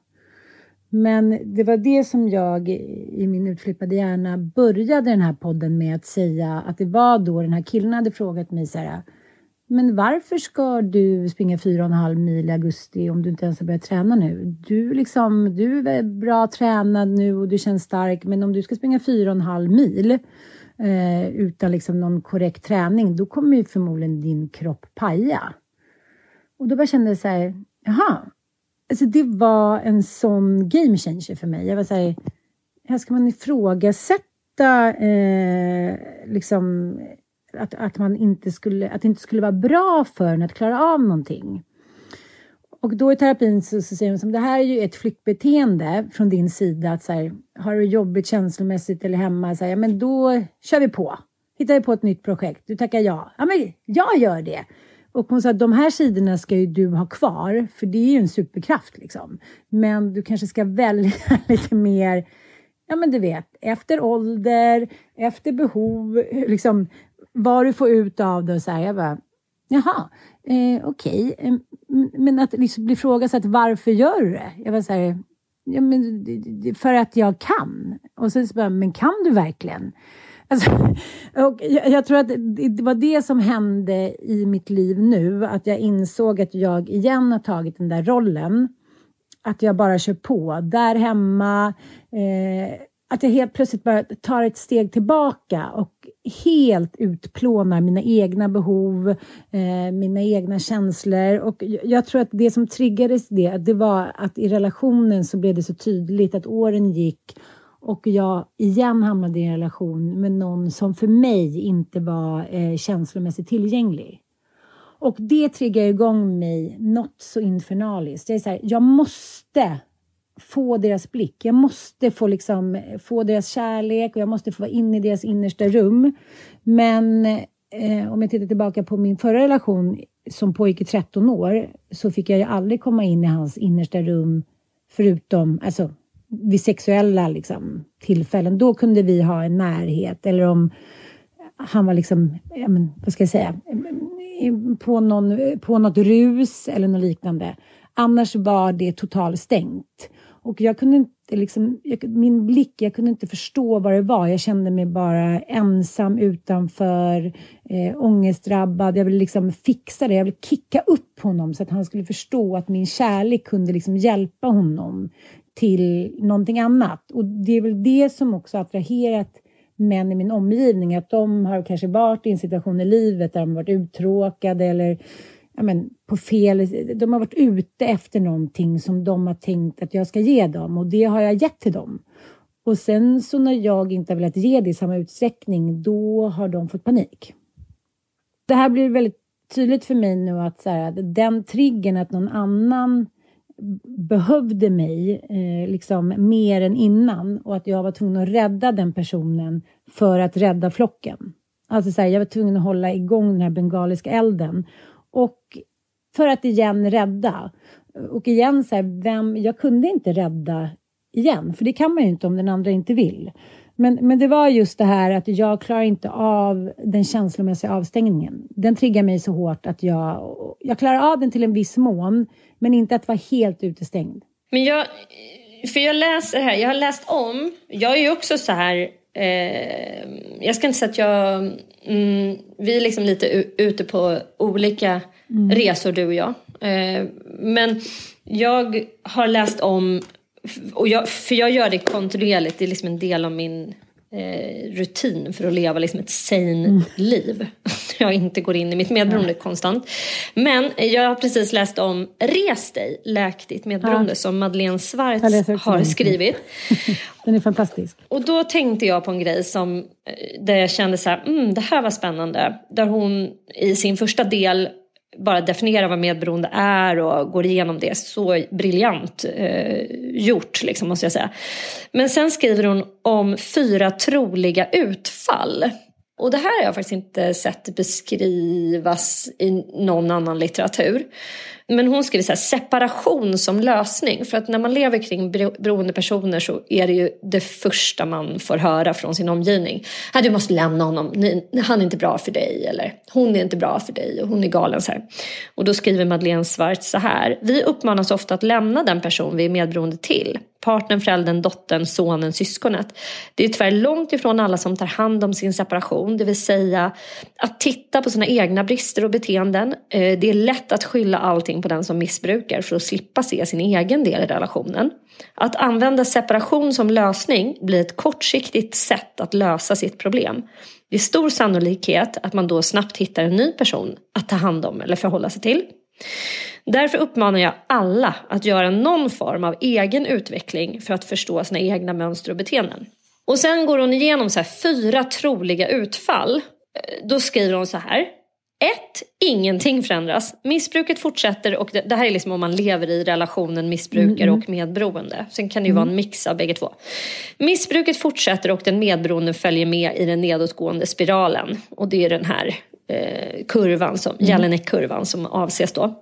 Men det var det som jag i min utflippade hjärna började den här podden med att säga att det var då den här killen hade frågat mig så här: men varför ska du springa fyra och en halv mil i augusti om du inte ens har börjat träna nu? Du, liksom, du är bra tränad nu och du känns stark. Men om du ska springa fyra och en halv mil eh, utan liksom någon korrekt träning, då kommer ju förmodligen din kropp paja. Och då bara kände jag så här, jaha. Alltså det var en sån game changer för mig. Jag var så här, här ska man ifrågasätta eh, liksom... Att, att, man inte skulle, att det inte skulle vara bra för en att klara av någonting. Och då i terapin så, så säger man som det här är ju ett flyktbeteende från din sida. Att så här, har du jobbigt känslomässigt eller hemma, så här, ja, men då kör vi på. Hittar vi på ett nytt projekt. Du tackar ja. Ja, men jag gör det. Och hon sa att de här sidorna ska ju du ha kvar. För det är ju en superkraft liksom. Men du kanske ska välja lite mer, ja men du vet, efter ålder, efter behov, liksom vad du får ut av det och så här. Jag bara, jaha, eh, okej. Okay. Men att liksom bli frågat så att varför gör du det? Jag var så här, ja, men, för att jag kan. Och sen så bara, men kan du verkligen? Alltså, och jag, jag tror att det, det var det som hände i mitt liv nu. Att jag insåg att jag igen har tagit den där rollen. Att jag bara kör på. Där hemma. Eh, att jag helt plötsligt bara tar ett steg tillbaka. Och helt utplånar mina egna behov. Eh, mina egna känslor. Och jag, jag tror att det som triggades det. Det var att i relationen så blev det så tydligt att åren gick. Och jag igen hamnade i en relation med någon som för mig inte var eh, känslomässigt tillgänglig. Och det triggar igång mig något så infernaliskt. Jag är så här, jag måste få deras blick. Jag måste få, liksom, få deras kärlek och jag måste få vara inne i deras innersta rum. Men eh, om jag tittar tillbaka på min förra relation som pågick i tretton år så fick jag ju aldrig komma in i hans innersta rum förutom, alltså vid sexuella liksom, tillfällen. Då kunde vi ha en närhet. Eller om han var liksom, ja, men, vad ska jag säga, på, någon, på något rus eller något liknande. Annars var det totalt stängt. Och jag kunde inte liksom, jag, min blick, jag kunde inte förstå vad det var. Jag kände mig bara ensam utanför, eh, ångestdrabbad. Jag ville liksom fixa det. Jag ville kicka upp honom så att han skulle förstå att min kärlek kunde liksom hjälpa honom till någonting annat. Och det är väl det som också attraherat män i min omgivning. Att de har kanske varit i en situation i livet där de har varit uttråkade eller ja, men, på fel. De har varit ute efter någonting som de har tänkt att jag ska ge dem. Och det har jag gett till dem. Och sen så när jag inte har velat ge det i samma utsträckning, då har de fått panik. Det här blir väldigt tydligt för mig nu att så här, den triggen att någon annan behövde mig eh, liksom mer än innan och att jag var tvungen att rädda den personen för att rädda flocken. Alltså så här, jag var tvungen att hålla igång den här bengaliska elden och För att igen rädda. Och igen så här, vem, jag kunde inte rädda igen. För det kan man ju inte om den andra inte vill. Men, men det var just det här att jag klarar inte av den känslomässiga avstängningen. Den triggar mig så hårt att jag, jag klarar av den till en viss mån. Men inte att vara helt utestängd. Men jag, för jag läser här, jag har läst om. Jag är ju också så här, eh, jag ska inte säga att jag, mm, vi är liksom lite u- ute på olika mm. resor du och jag. Eh, men jag har läst om, och jag, för jag gör det kontinuerligt, det är liksom en del av min eh, rutin för att leva liksom ett sane mm. liv. Jag inte går in i mitt medberoende ja. konstant. Men jag har precis läst om Res dig, läk ditt medberoende ja. som Madeleine Schwartz har skrivit. Den är fantastisk. Och då tänkte jag på en grej som, där jag kände så här, mm, det här var spännande. Där hon i sin första del bara definierar vad medberoende är och går igenom det så briljant eh, gjort, liksom, måste jag säga. Men sen skriver hon om fyra troliga utfall. Och det här har jag faktiskt inte sett beskrivas i någon annan litteratur. Men hon skriver så här, separation som lösning. För att när man lever kring beroende personer så är det ju det första man får höra från sin omgivning. Ah, du måste lämna honom, han är inte bra för dig. Eller hon är inte bra för dig och hon är galen så här. Och då skriver Madeleine Schwartz så här. Vi uppmanas ofta att lämna den person vi är medberoende till. Partnern, föräldern, dottern, sonen, syskonet. Det är tyvärr långt ifrån alla som tar hand om sin separation. Det vill säga att titta på sina egna brister och beteenden. Det är lätt att skylla allting på den som missbrukar för att slippa se sin egen del i relationen. Att använda separation som lösning blir ett kortsiktigt sätt att lösa sitt problem. Det är stor sannolikhet att man då snabbt hittar en ny person att ta hand om eller förhålla sig till. Därför uppmanar jag alla att göra någon form av egen utveckling för att förstå sina egna mönster och beteenden. Och sen går hon igenom så här fyra troliga utfall. Då skriver hon så här. Ett, ingenting förändras. Missbruket fortsätter och det, det här är liksom om man lever i relationen missbrukare mm. och medberoende. Sen kan det ju mm. vara en mix av bägge två. Missbruket fortsätter och den medberoende följer med i den nedåtgående spiralen. Och det är den här eh, kurvan, som, mm. Jelinek-kurvan som avses då.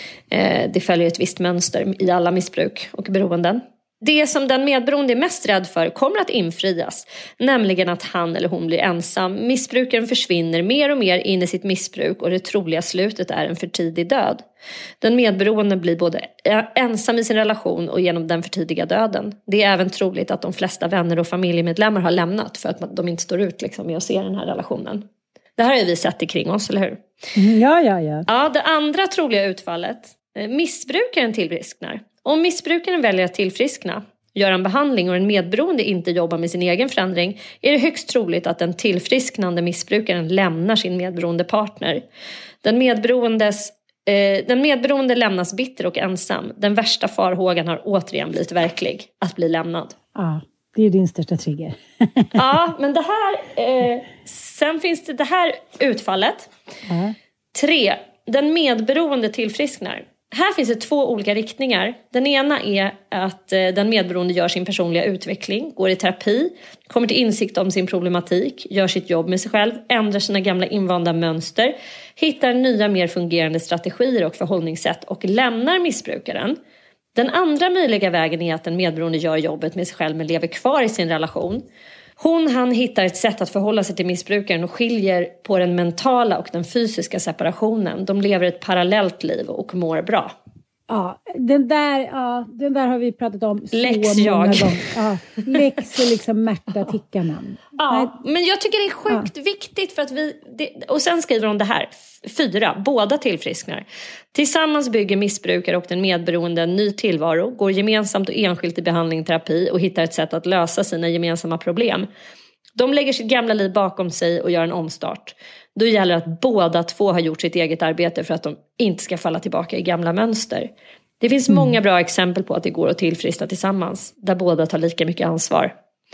Eh, det följer ett visst mönster i alla missbruk och beroenden. Det som den medberoende är mest rädd för kommer att infrias, nämligen att han eller hon blir ensam. Missbrukaren försvinner mer och mer in i sitt missbruk och det troliga slutet är en för tidig död. Den medberoende blir både ensam i sin relation och genom den för tidiga döden. Det är även troligt att de flesta vänner och familjemedlemmar har lämnat för att de inte står ut liksom, med att se den här relationen. Det här har vi sett i kring oss, eller hur? Ja, ja, ja. Ja, det andra troliga utfallet. Missbrukaren tillfrisknar. Om missbrukaren väljer att tillfriskna, gör en behandling och en medberoende inte jobbar med sin egen förändring, är det högst troligt att den tillfrisknande missbrukaren lämnar sin medberoende partner. Den medberoendes, eh, den medberoende lämnas bitter och ensam. Den värsta farhågan har återigen blivit verklig, att bli lämnad. Ja, det är din största trigger. Ja, men det här, eh, sen finns det det här utfallet. Ja. Tre, den medberoende tillfrisknar. Här finns det två olika riktningar. Den ena är att den medberoende gör sin personliga utveckling, går i terapi, kommer till insikt om sin problematik, gör sitt jobb med sig själv, ändrar sina gamla invanda mönster, hittar nya mer fungerande strategier och förhållningssätt och lämnar missbrukaren. Den andra möjliga vägen är att den medberoende gör jobbet med sig själv men lever kvar i sin relation. Hon, han hittar ett sätt att förhålla sig till missbrukaren och skiljer på den mentala och den fysiska separationen. De lever ett parallellt liv och mår bra. Ja, den där, ja, den där har vi pratat om så Lex många jag. gånger. Ja, Lex och liksom Märta Tickanen. Ja, men jag tycker det är sjukt ja. viktigt för att vi... Det, och sen skriver de det här. Fyra, båda tillfrisknar. Tillsammans bygger missbrukare och den medberoende en ny tillvaro, går gemensamt och enskilt i behandling och terapi och hittar ett sätt att lösa sina gemensamma problem. De lägger sitt gamla liv bakom sig och gör en omstart. Då gäller att båda två har gjort sitt eget arbete för att de inte ska falla tillbaka i gamla mönster. Det finns mm. många bra exempel på att det går att tillfriskna tillsammans, där båda tar lika mycket ansvar.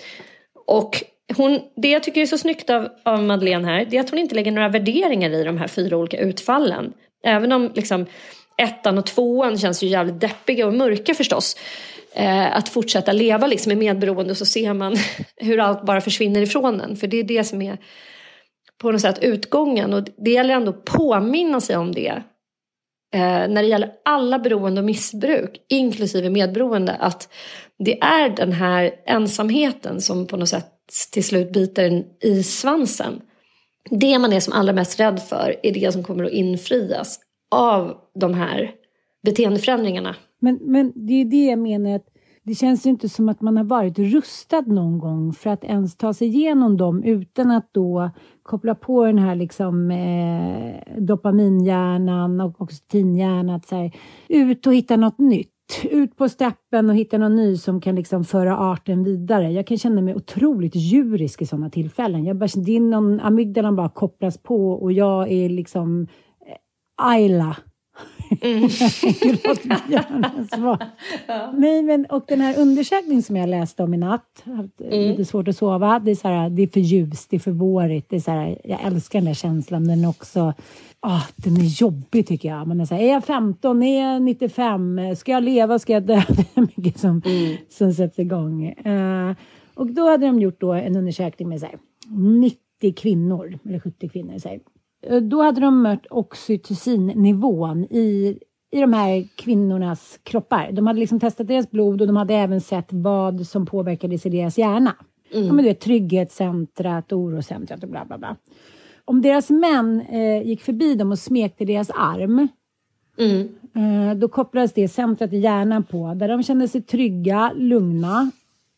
Och hon, det jag tycker är så snyggt av, av Madeleine här, det är att hon inte lägger några värderingar i de här fyra olika utfallen. Även om liksom ettan och tvåan känns ju jävligt deppiga och mörka förstås. Eh, att fortsätta leva liksom med medberoende, och så ser man hur allt bara försvinner ifrån en. För det är det som är på något sätt utgången. Och det gäller ändå att påminna sig om det. eh, när det gäller alla beroende och missbruk, inklusive medberoende, att det är den här ensamheten som på något sätt till slut biter en i svansen. Det man är som allra mest rädd för är det som kommer att infrias av de här beteendeförändringarna. Men, men det är det jag menar, att det känns ju inte som att man har varit rustad någon gång för att ens ta sig igenom dem utan att då koppla på den här liksom eh, dopaminhjärnan och oxytocinhjärnan, att så här, ut och hitta något nytt. Ut på steppen och hitta någon ny som kan liksom föra arten vidare. Jag kan känna mig otroligt djurisk i sådana tillfällen. Jag bara, det är någon amygdalan bara kopplas på och jag är liksom eh, Ayla. Mm. ja. Nej, men, och den här undersökningen som jag läste om i natt, haft mm. lite svårt att sova, det är, så här, det är för ljust, det är för vårigt, det är så här, jag älskar den där känslan, men också oh, den är jobbig tycker jag. Man är, så här, är jag femton, är jag nittiofem, ska jag leva, ska jag dö? Det är mycket som, mm. som sätts igång. Uh, och då hade de gjort då en undersökning med så här, nittio kvinnor, eller sjuttio kvinnor, så här. Då hade de mött oxytocinnivån i, i de här kvinnornas kroppar. De hade liksom testat deras blod och de hade även sett vad som påverkades i deras hjärna. Mm. Ja, men du vet, trygghetscentrat, orocentrat och bla bla bla. Om deras män eh, gick förbi dem och smekte deras arm. Mm. Eh, då kopplades det centrat i hjärnan på. Där de kände sig trygga, lugna.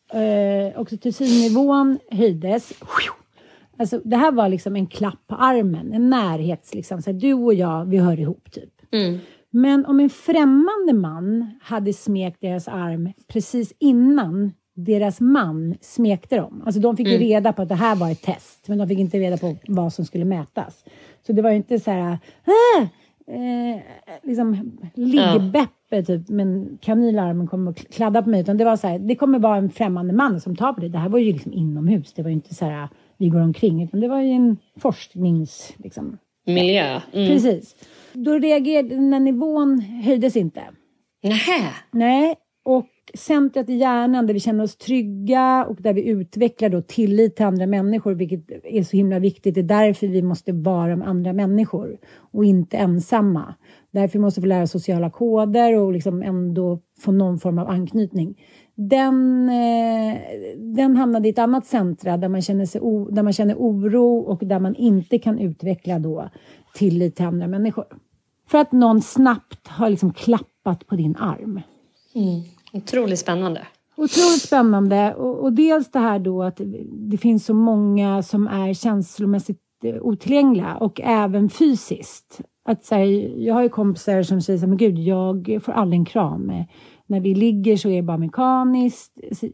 Eh, oxytocinnivån höjdes. Alltså, det här var liksom en klapp på armen. En närhets liksom. Så här, du och jag, vi hör ihop typ. Mm. Men om en främmande man hade smekt deras arm precis innan deras man smekte dem. Alltså de fick ju mm. reda på att det här var ett test. Men de fick inte reda på vad som skulle mätas. Så det var ju inte så här... Ah! Eh, liksom liggbeppe ja. typ. Men kanylarmen kommer att kladda på mig. Utan det var så här, det kommer vara en främmande man som tar på det. Det här var ju liksom inomhus. Det var ju inte så här... vi går omkring, utan det var ju en forsknings liksom, miljö. Mm. Precis. Då reagerade när nivån höjdes inte. Nähä. Nej, och centret i hjärnan där vi känner oss trygga och där vi utvecklar då tillit till andra människor, vilket är så himla viktigt. Det är därför vi måste vara med andra människor och inte ensamma. Därför måste vi lära sociala koder och liksom ändå få någon form av anknytning. Den, eh, den hamnade i ett annat centra där man, känner sig o, där man känner oro och där man inte kan utveckla då tillit till andra människor. För att någon snabbt har liksom klappat på din arm. Mm. Otroligt spännande. Otroligt spännande. Och, och dels det här då att det finns så många som är känslomässigt otillgängliga och även fysiskt. Att så här, jag har ju kompisar som säger så här, men gud, jag får aldrig en kram. När vi ligger så är det bara mekaniskt.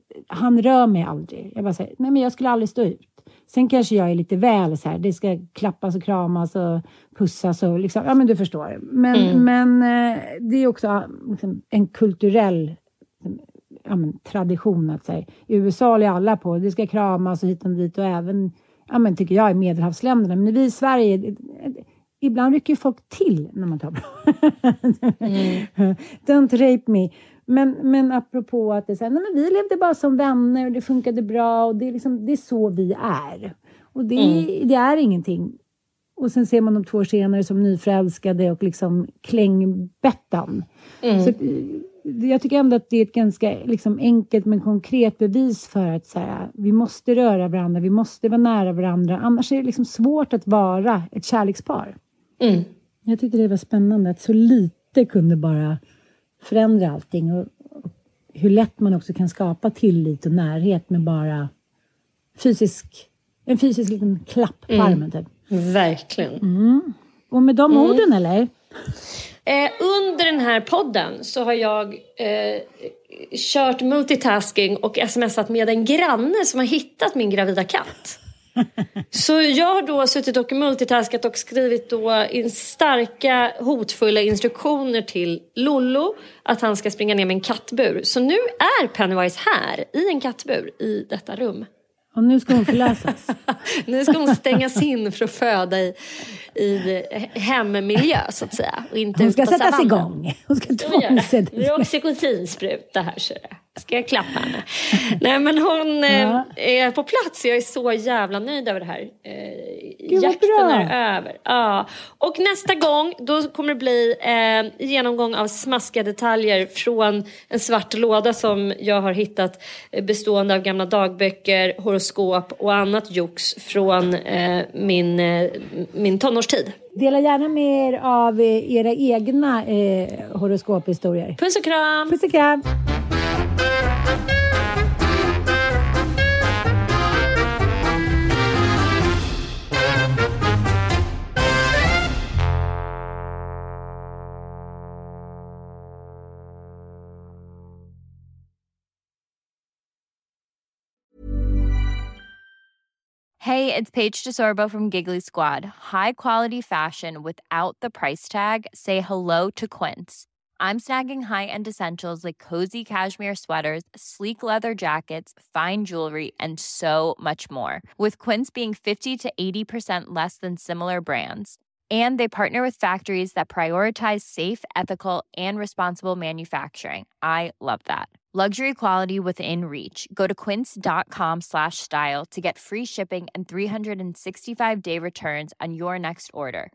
Han rör mig aldrig. Jag bara säger, nej men jag skulle aldrig stå ut. Sen kanske jag är lite väl så här. Det ska klappas och kramas och pussas och liksom. Ja men du förstår. Men, mm. men det är också liksom, en kulturell ja, men, tradition att säga. I U S A är alla på. Det ska kramas och hit och dit. Och även, ja men tycker jag, i Medelhavsländerna. Men vi i Sverige... Ibland rycker folk till när man tar på. mm. Don't rape me. Men, men apropå att det är så här, nej men vi levde bara som vänner och det funkade bra. Och det är, liksom, det är så vi är. Och det, mm. det är ingenting. Och sen ser man de två år senare som nyförälskade och liksom klängbettan. Mm. Så jag tycker ändå att det är ett ganska liksom, enkelt men konkret bevis för att så här, vi måste röra varandra. Vi måste vara nära varandra. Annars är det liksom svårt att vara ett kärlekspar. Mm. Jag tyckte det var spännande att så lite kunde bara förändra allting. Och, och hur lätt man också kan skapa tillit och närhet med bara fysisk, en fysisk liten klapp på mm. armen. Typ. Verkligen. Mm. Och med de mm. orden eller? Eh, under den här podden så har jag eh, kört multitasking och smsat med en granne som har hittat min gravida katt. Så jag har då suttit och multitaskat och skrivit då in starka hotfulla instruktioner till Lollo att han ska springa ner med en kattbur. Så nu är Pennywise här i en kattbur i detta rum. Och nu ska hon förlösas. Nu ska hon stängas in för att föda i, i hemmiljö så att säga. Och inte hon ska sättas igång. Hon ska tvångssättas. Det är oxytocinspruta här så det. Ska jag klappa henne? Nej, men hon eh, är på plats. Jag är så jävla nöjd över det här. Eh, jakten är över. Ja. Och nästa gång då kommer det bli eh, genomgång av smaskiga detaljer från en svart låda som jag har hittat, eh, bestående av gamla dagböcker, horoskop och annat jox från eh, min, eh, min tonårstid. Dela gärna med er av era egna eh, horoskophistorier. Puss och kram! Puss och kram! Hey, it's Paige DeSorbo from Giggly Squad. High quality fashion without the price tag. Say hello to Quince. I'm snagging high-end essentials like cozy cashmere sweaters, sleek leather jackets, fine jewelry, and so much more. With Quince being fifty to eighty percent less than similar brands. And they partner with factories that prioritize safe, ethical, and responsible manufacturing. I love that. Luxury quality within reach. Go to quince.com slash style to get free shipping and three sixty-five day returns on your next order.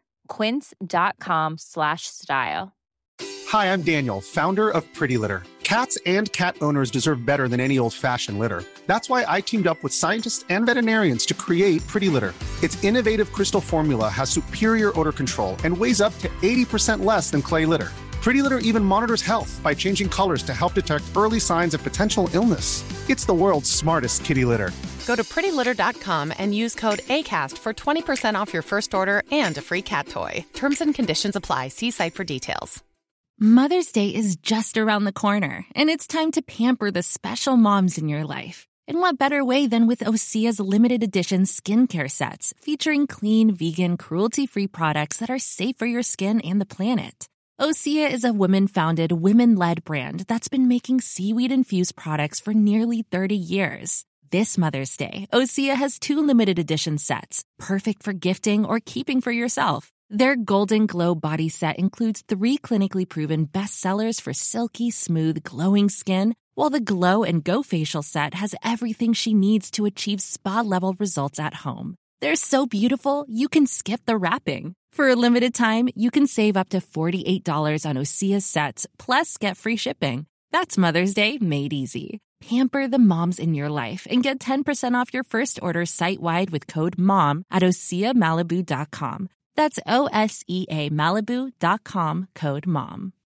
Quince.com slash style. Hi, I'm Daniel, founder of Pretty Litter. Cats and cat owners deserve better than any old-fashioned litter. That's why I teamed up with scientists and veterinarians to create Pretty Litter. Its innovative crystal formula has superior odor control and weighs up to eighty percent less than clay litter. Pretty Litter even monitors health by changing colors to help detect early signs of potential illness. It's the world's smartest kitty litter. Go to pretty litter dot com and use code ACAST for twenty percent off your first order and a free cat toy. Terms and conditions apply. See site for details. Mother's Day is just around the corner, and it's time to pamper the special moms in your life. And what better way than with Osea's limited edition skincare sets featuring clean, vegan, cruelty-free products that are safe for your skin and the planet. Osea is a women-founded, women-led brand that's been making seaweed-infused products for nearly thirty years. This Mother's Day, Osea has two limited edition sets, perfect for gifting or keeping for yourself. Their Golden Glow body set includes three clinically proven bestsellers for silky, smooth, glowing skin, while the Glow and Go facial set has everything she needs to achieve spa-level results at home. They're so beautiful, you can skip the wrapping. For a limited time, you can save up to forty-eight dollars on Osea's sets, plus get free shipping. That's Mother's Day made easy. Pamper the moms in your life and get ten percent off your first order site-wide with code MOM at osea malibu dot com. That's O S E A Malibu dot com, code MOM.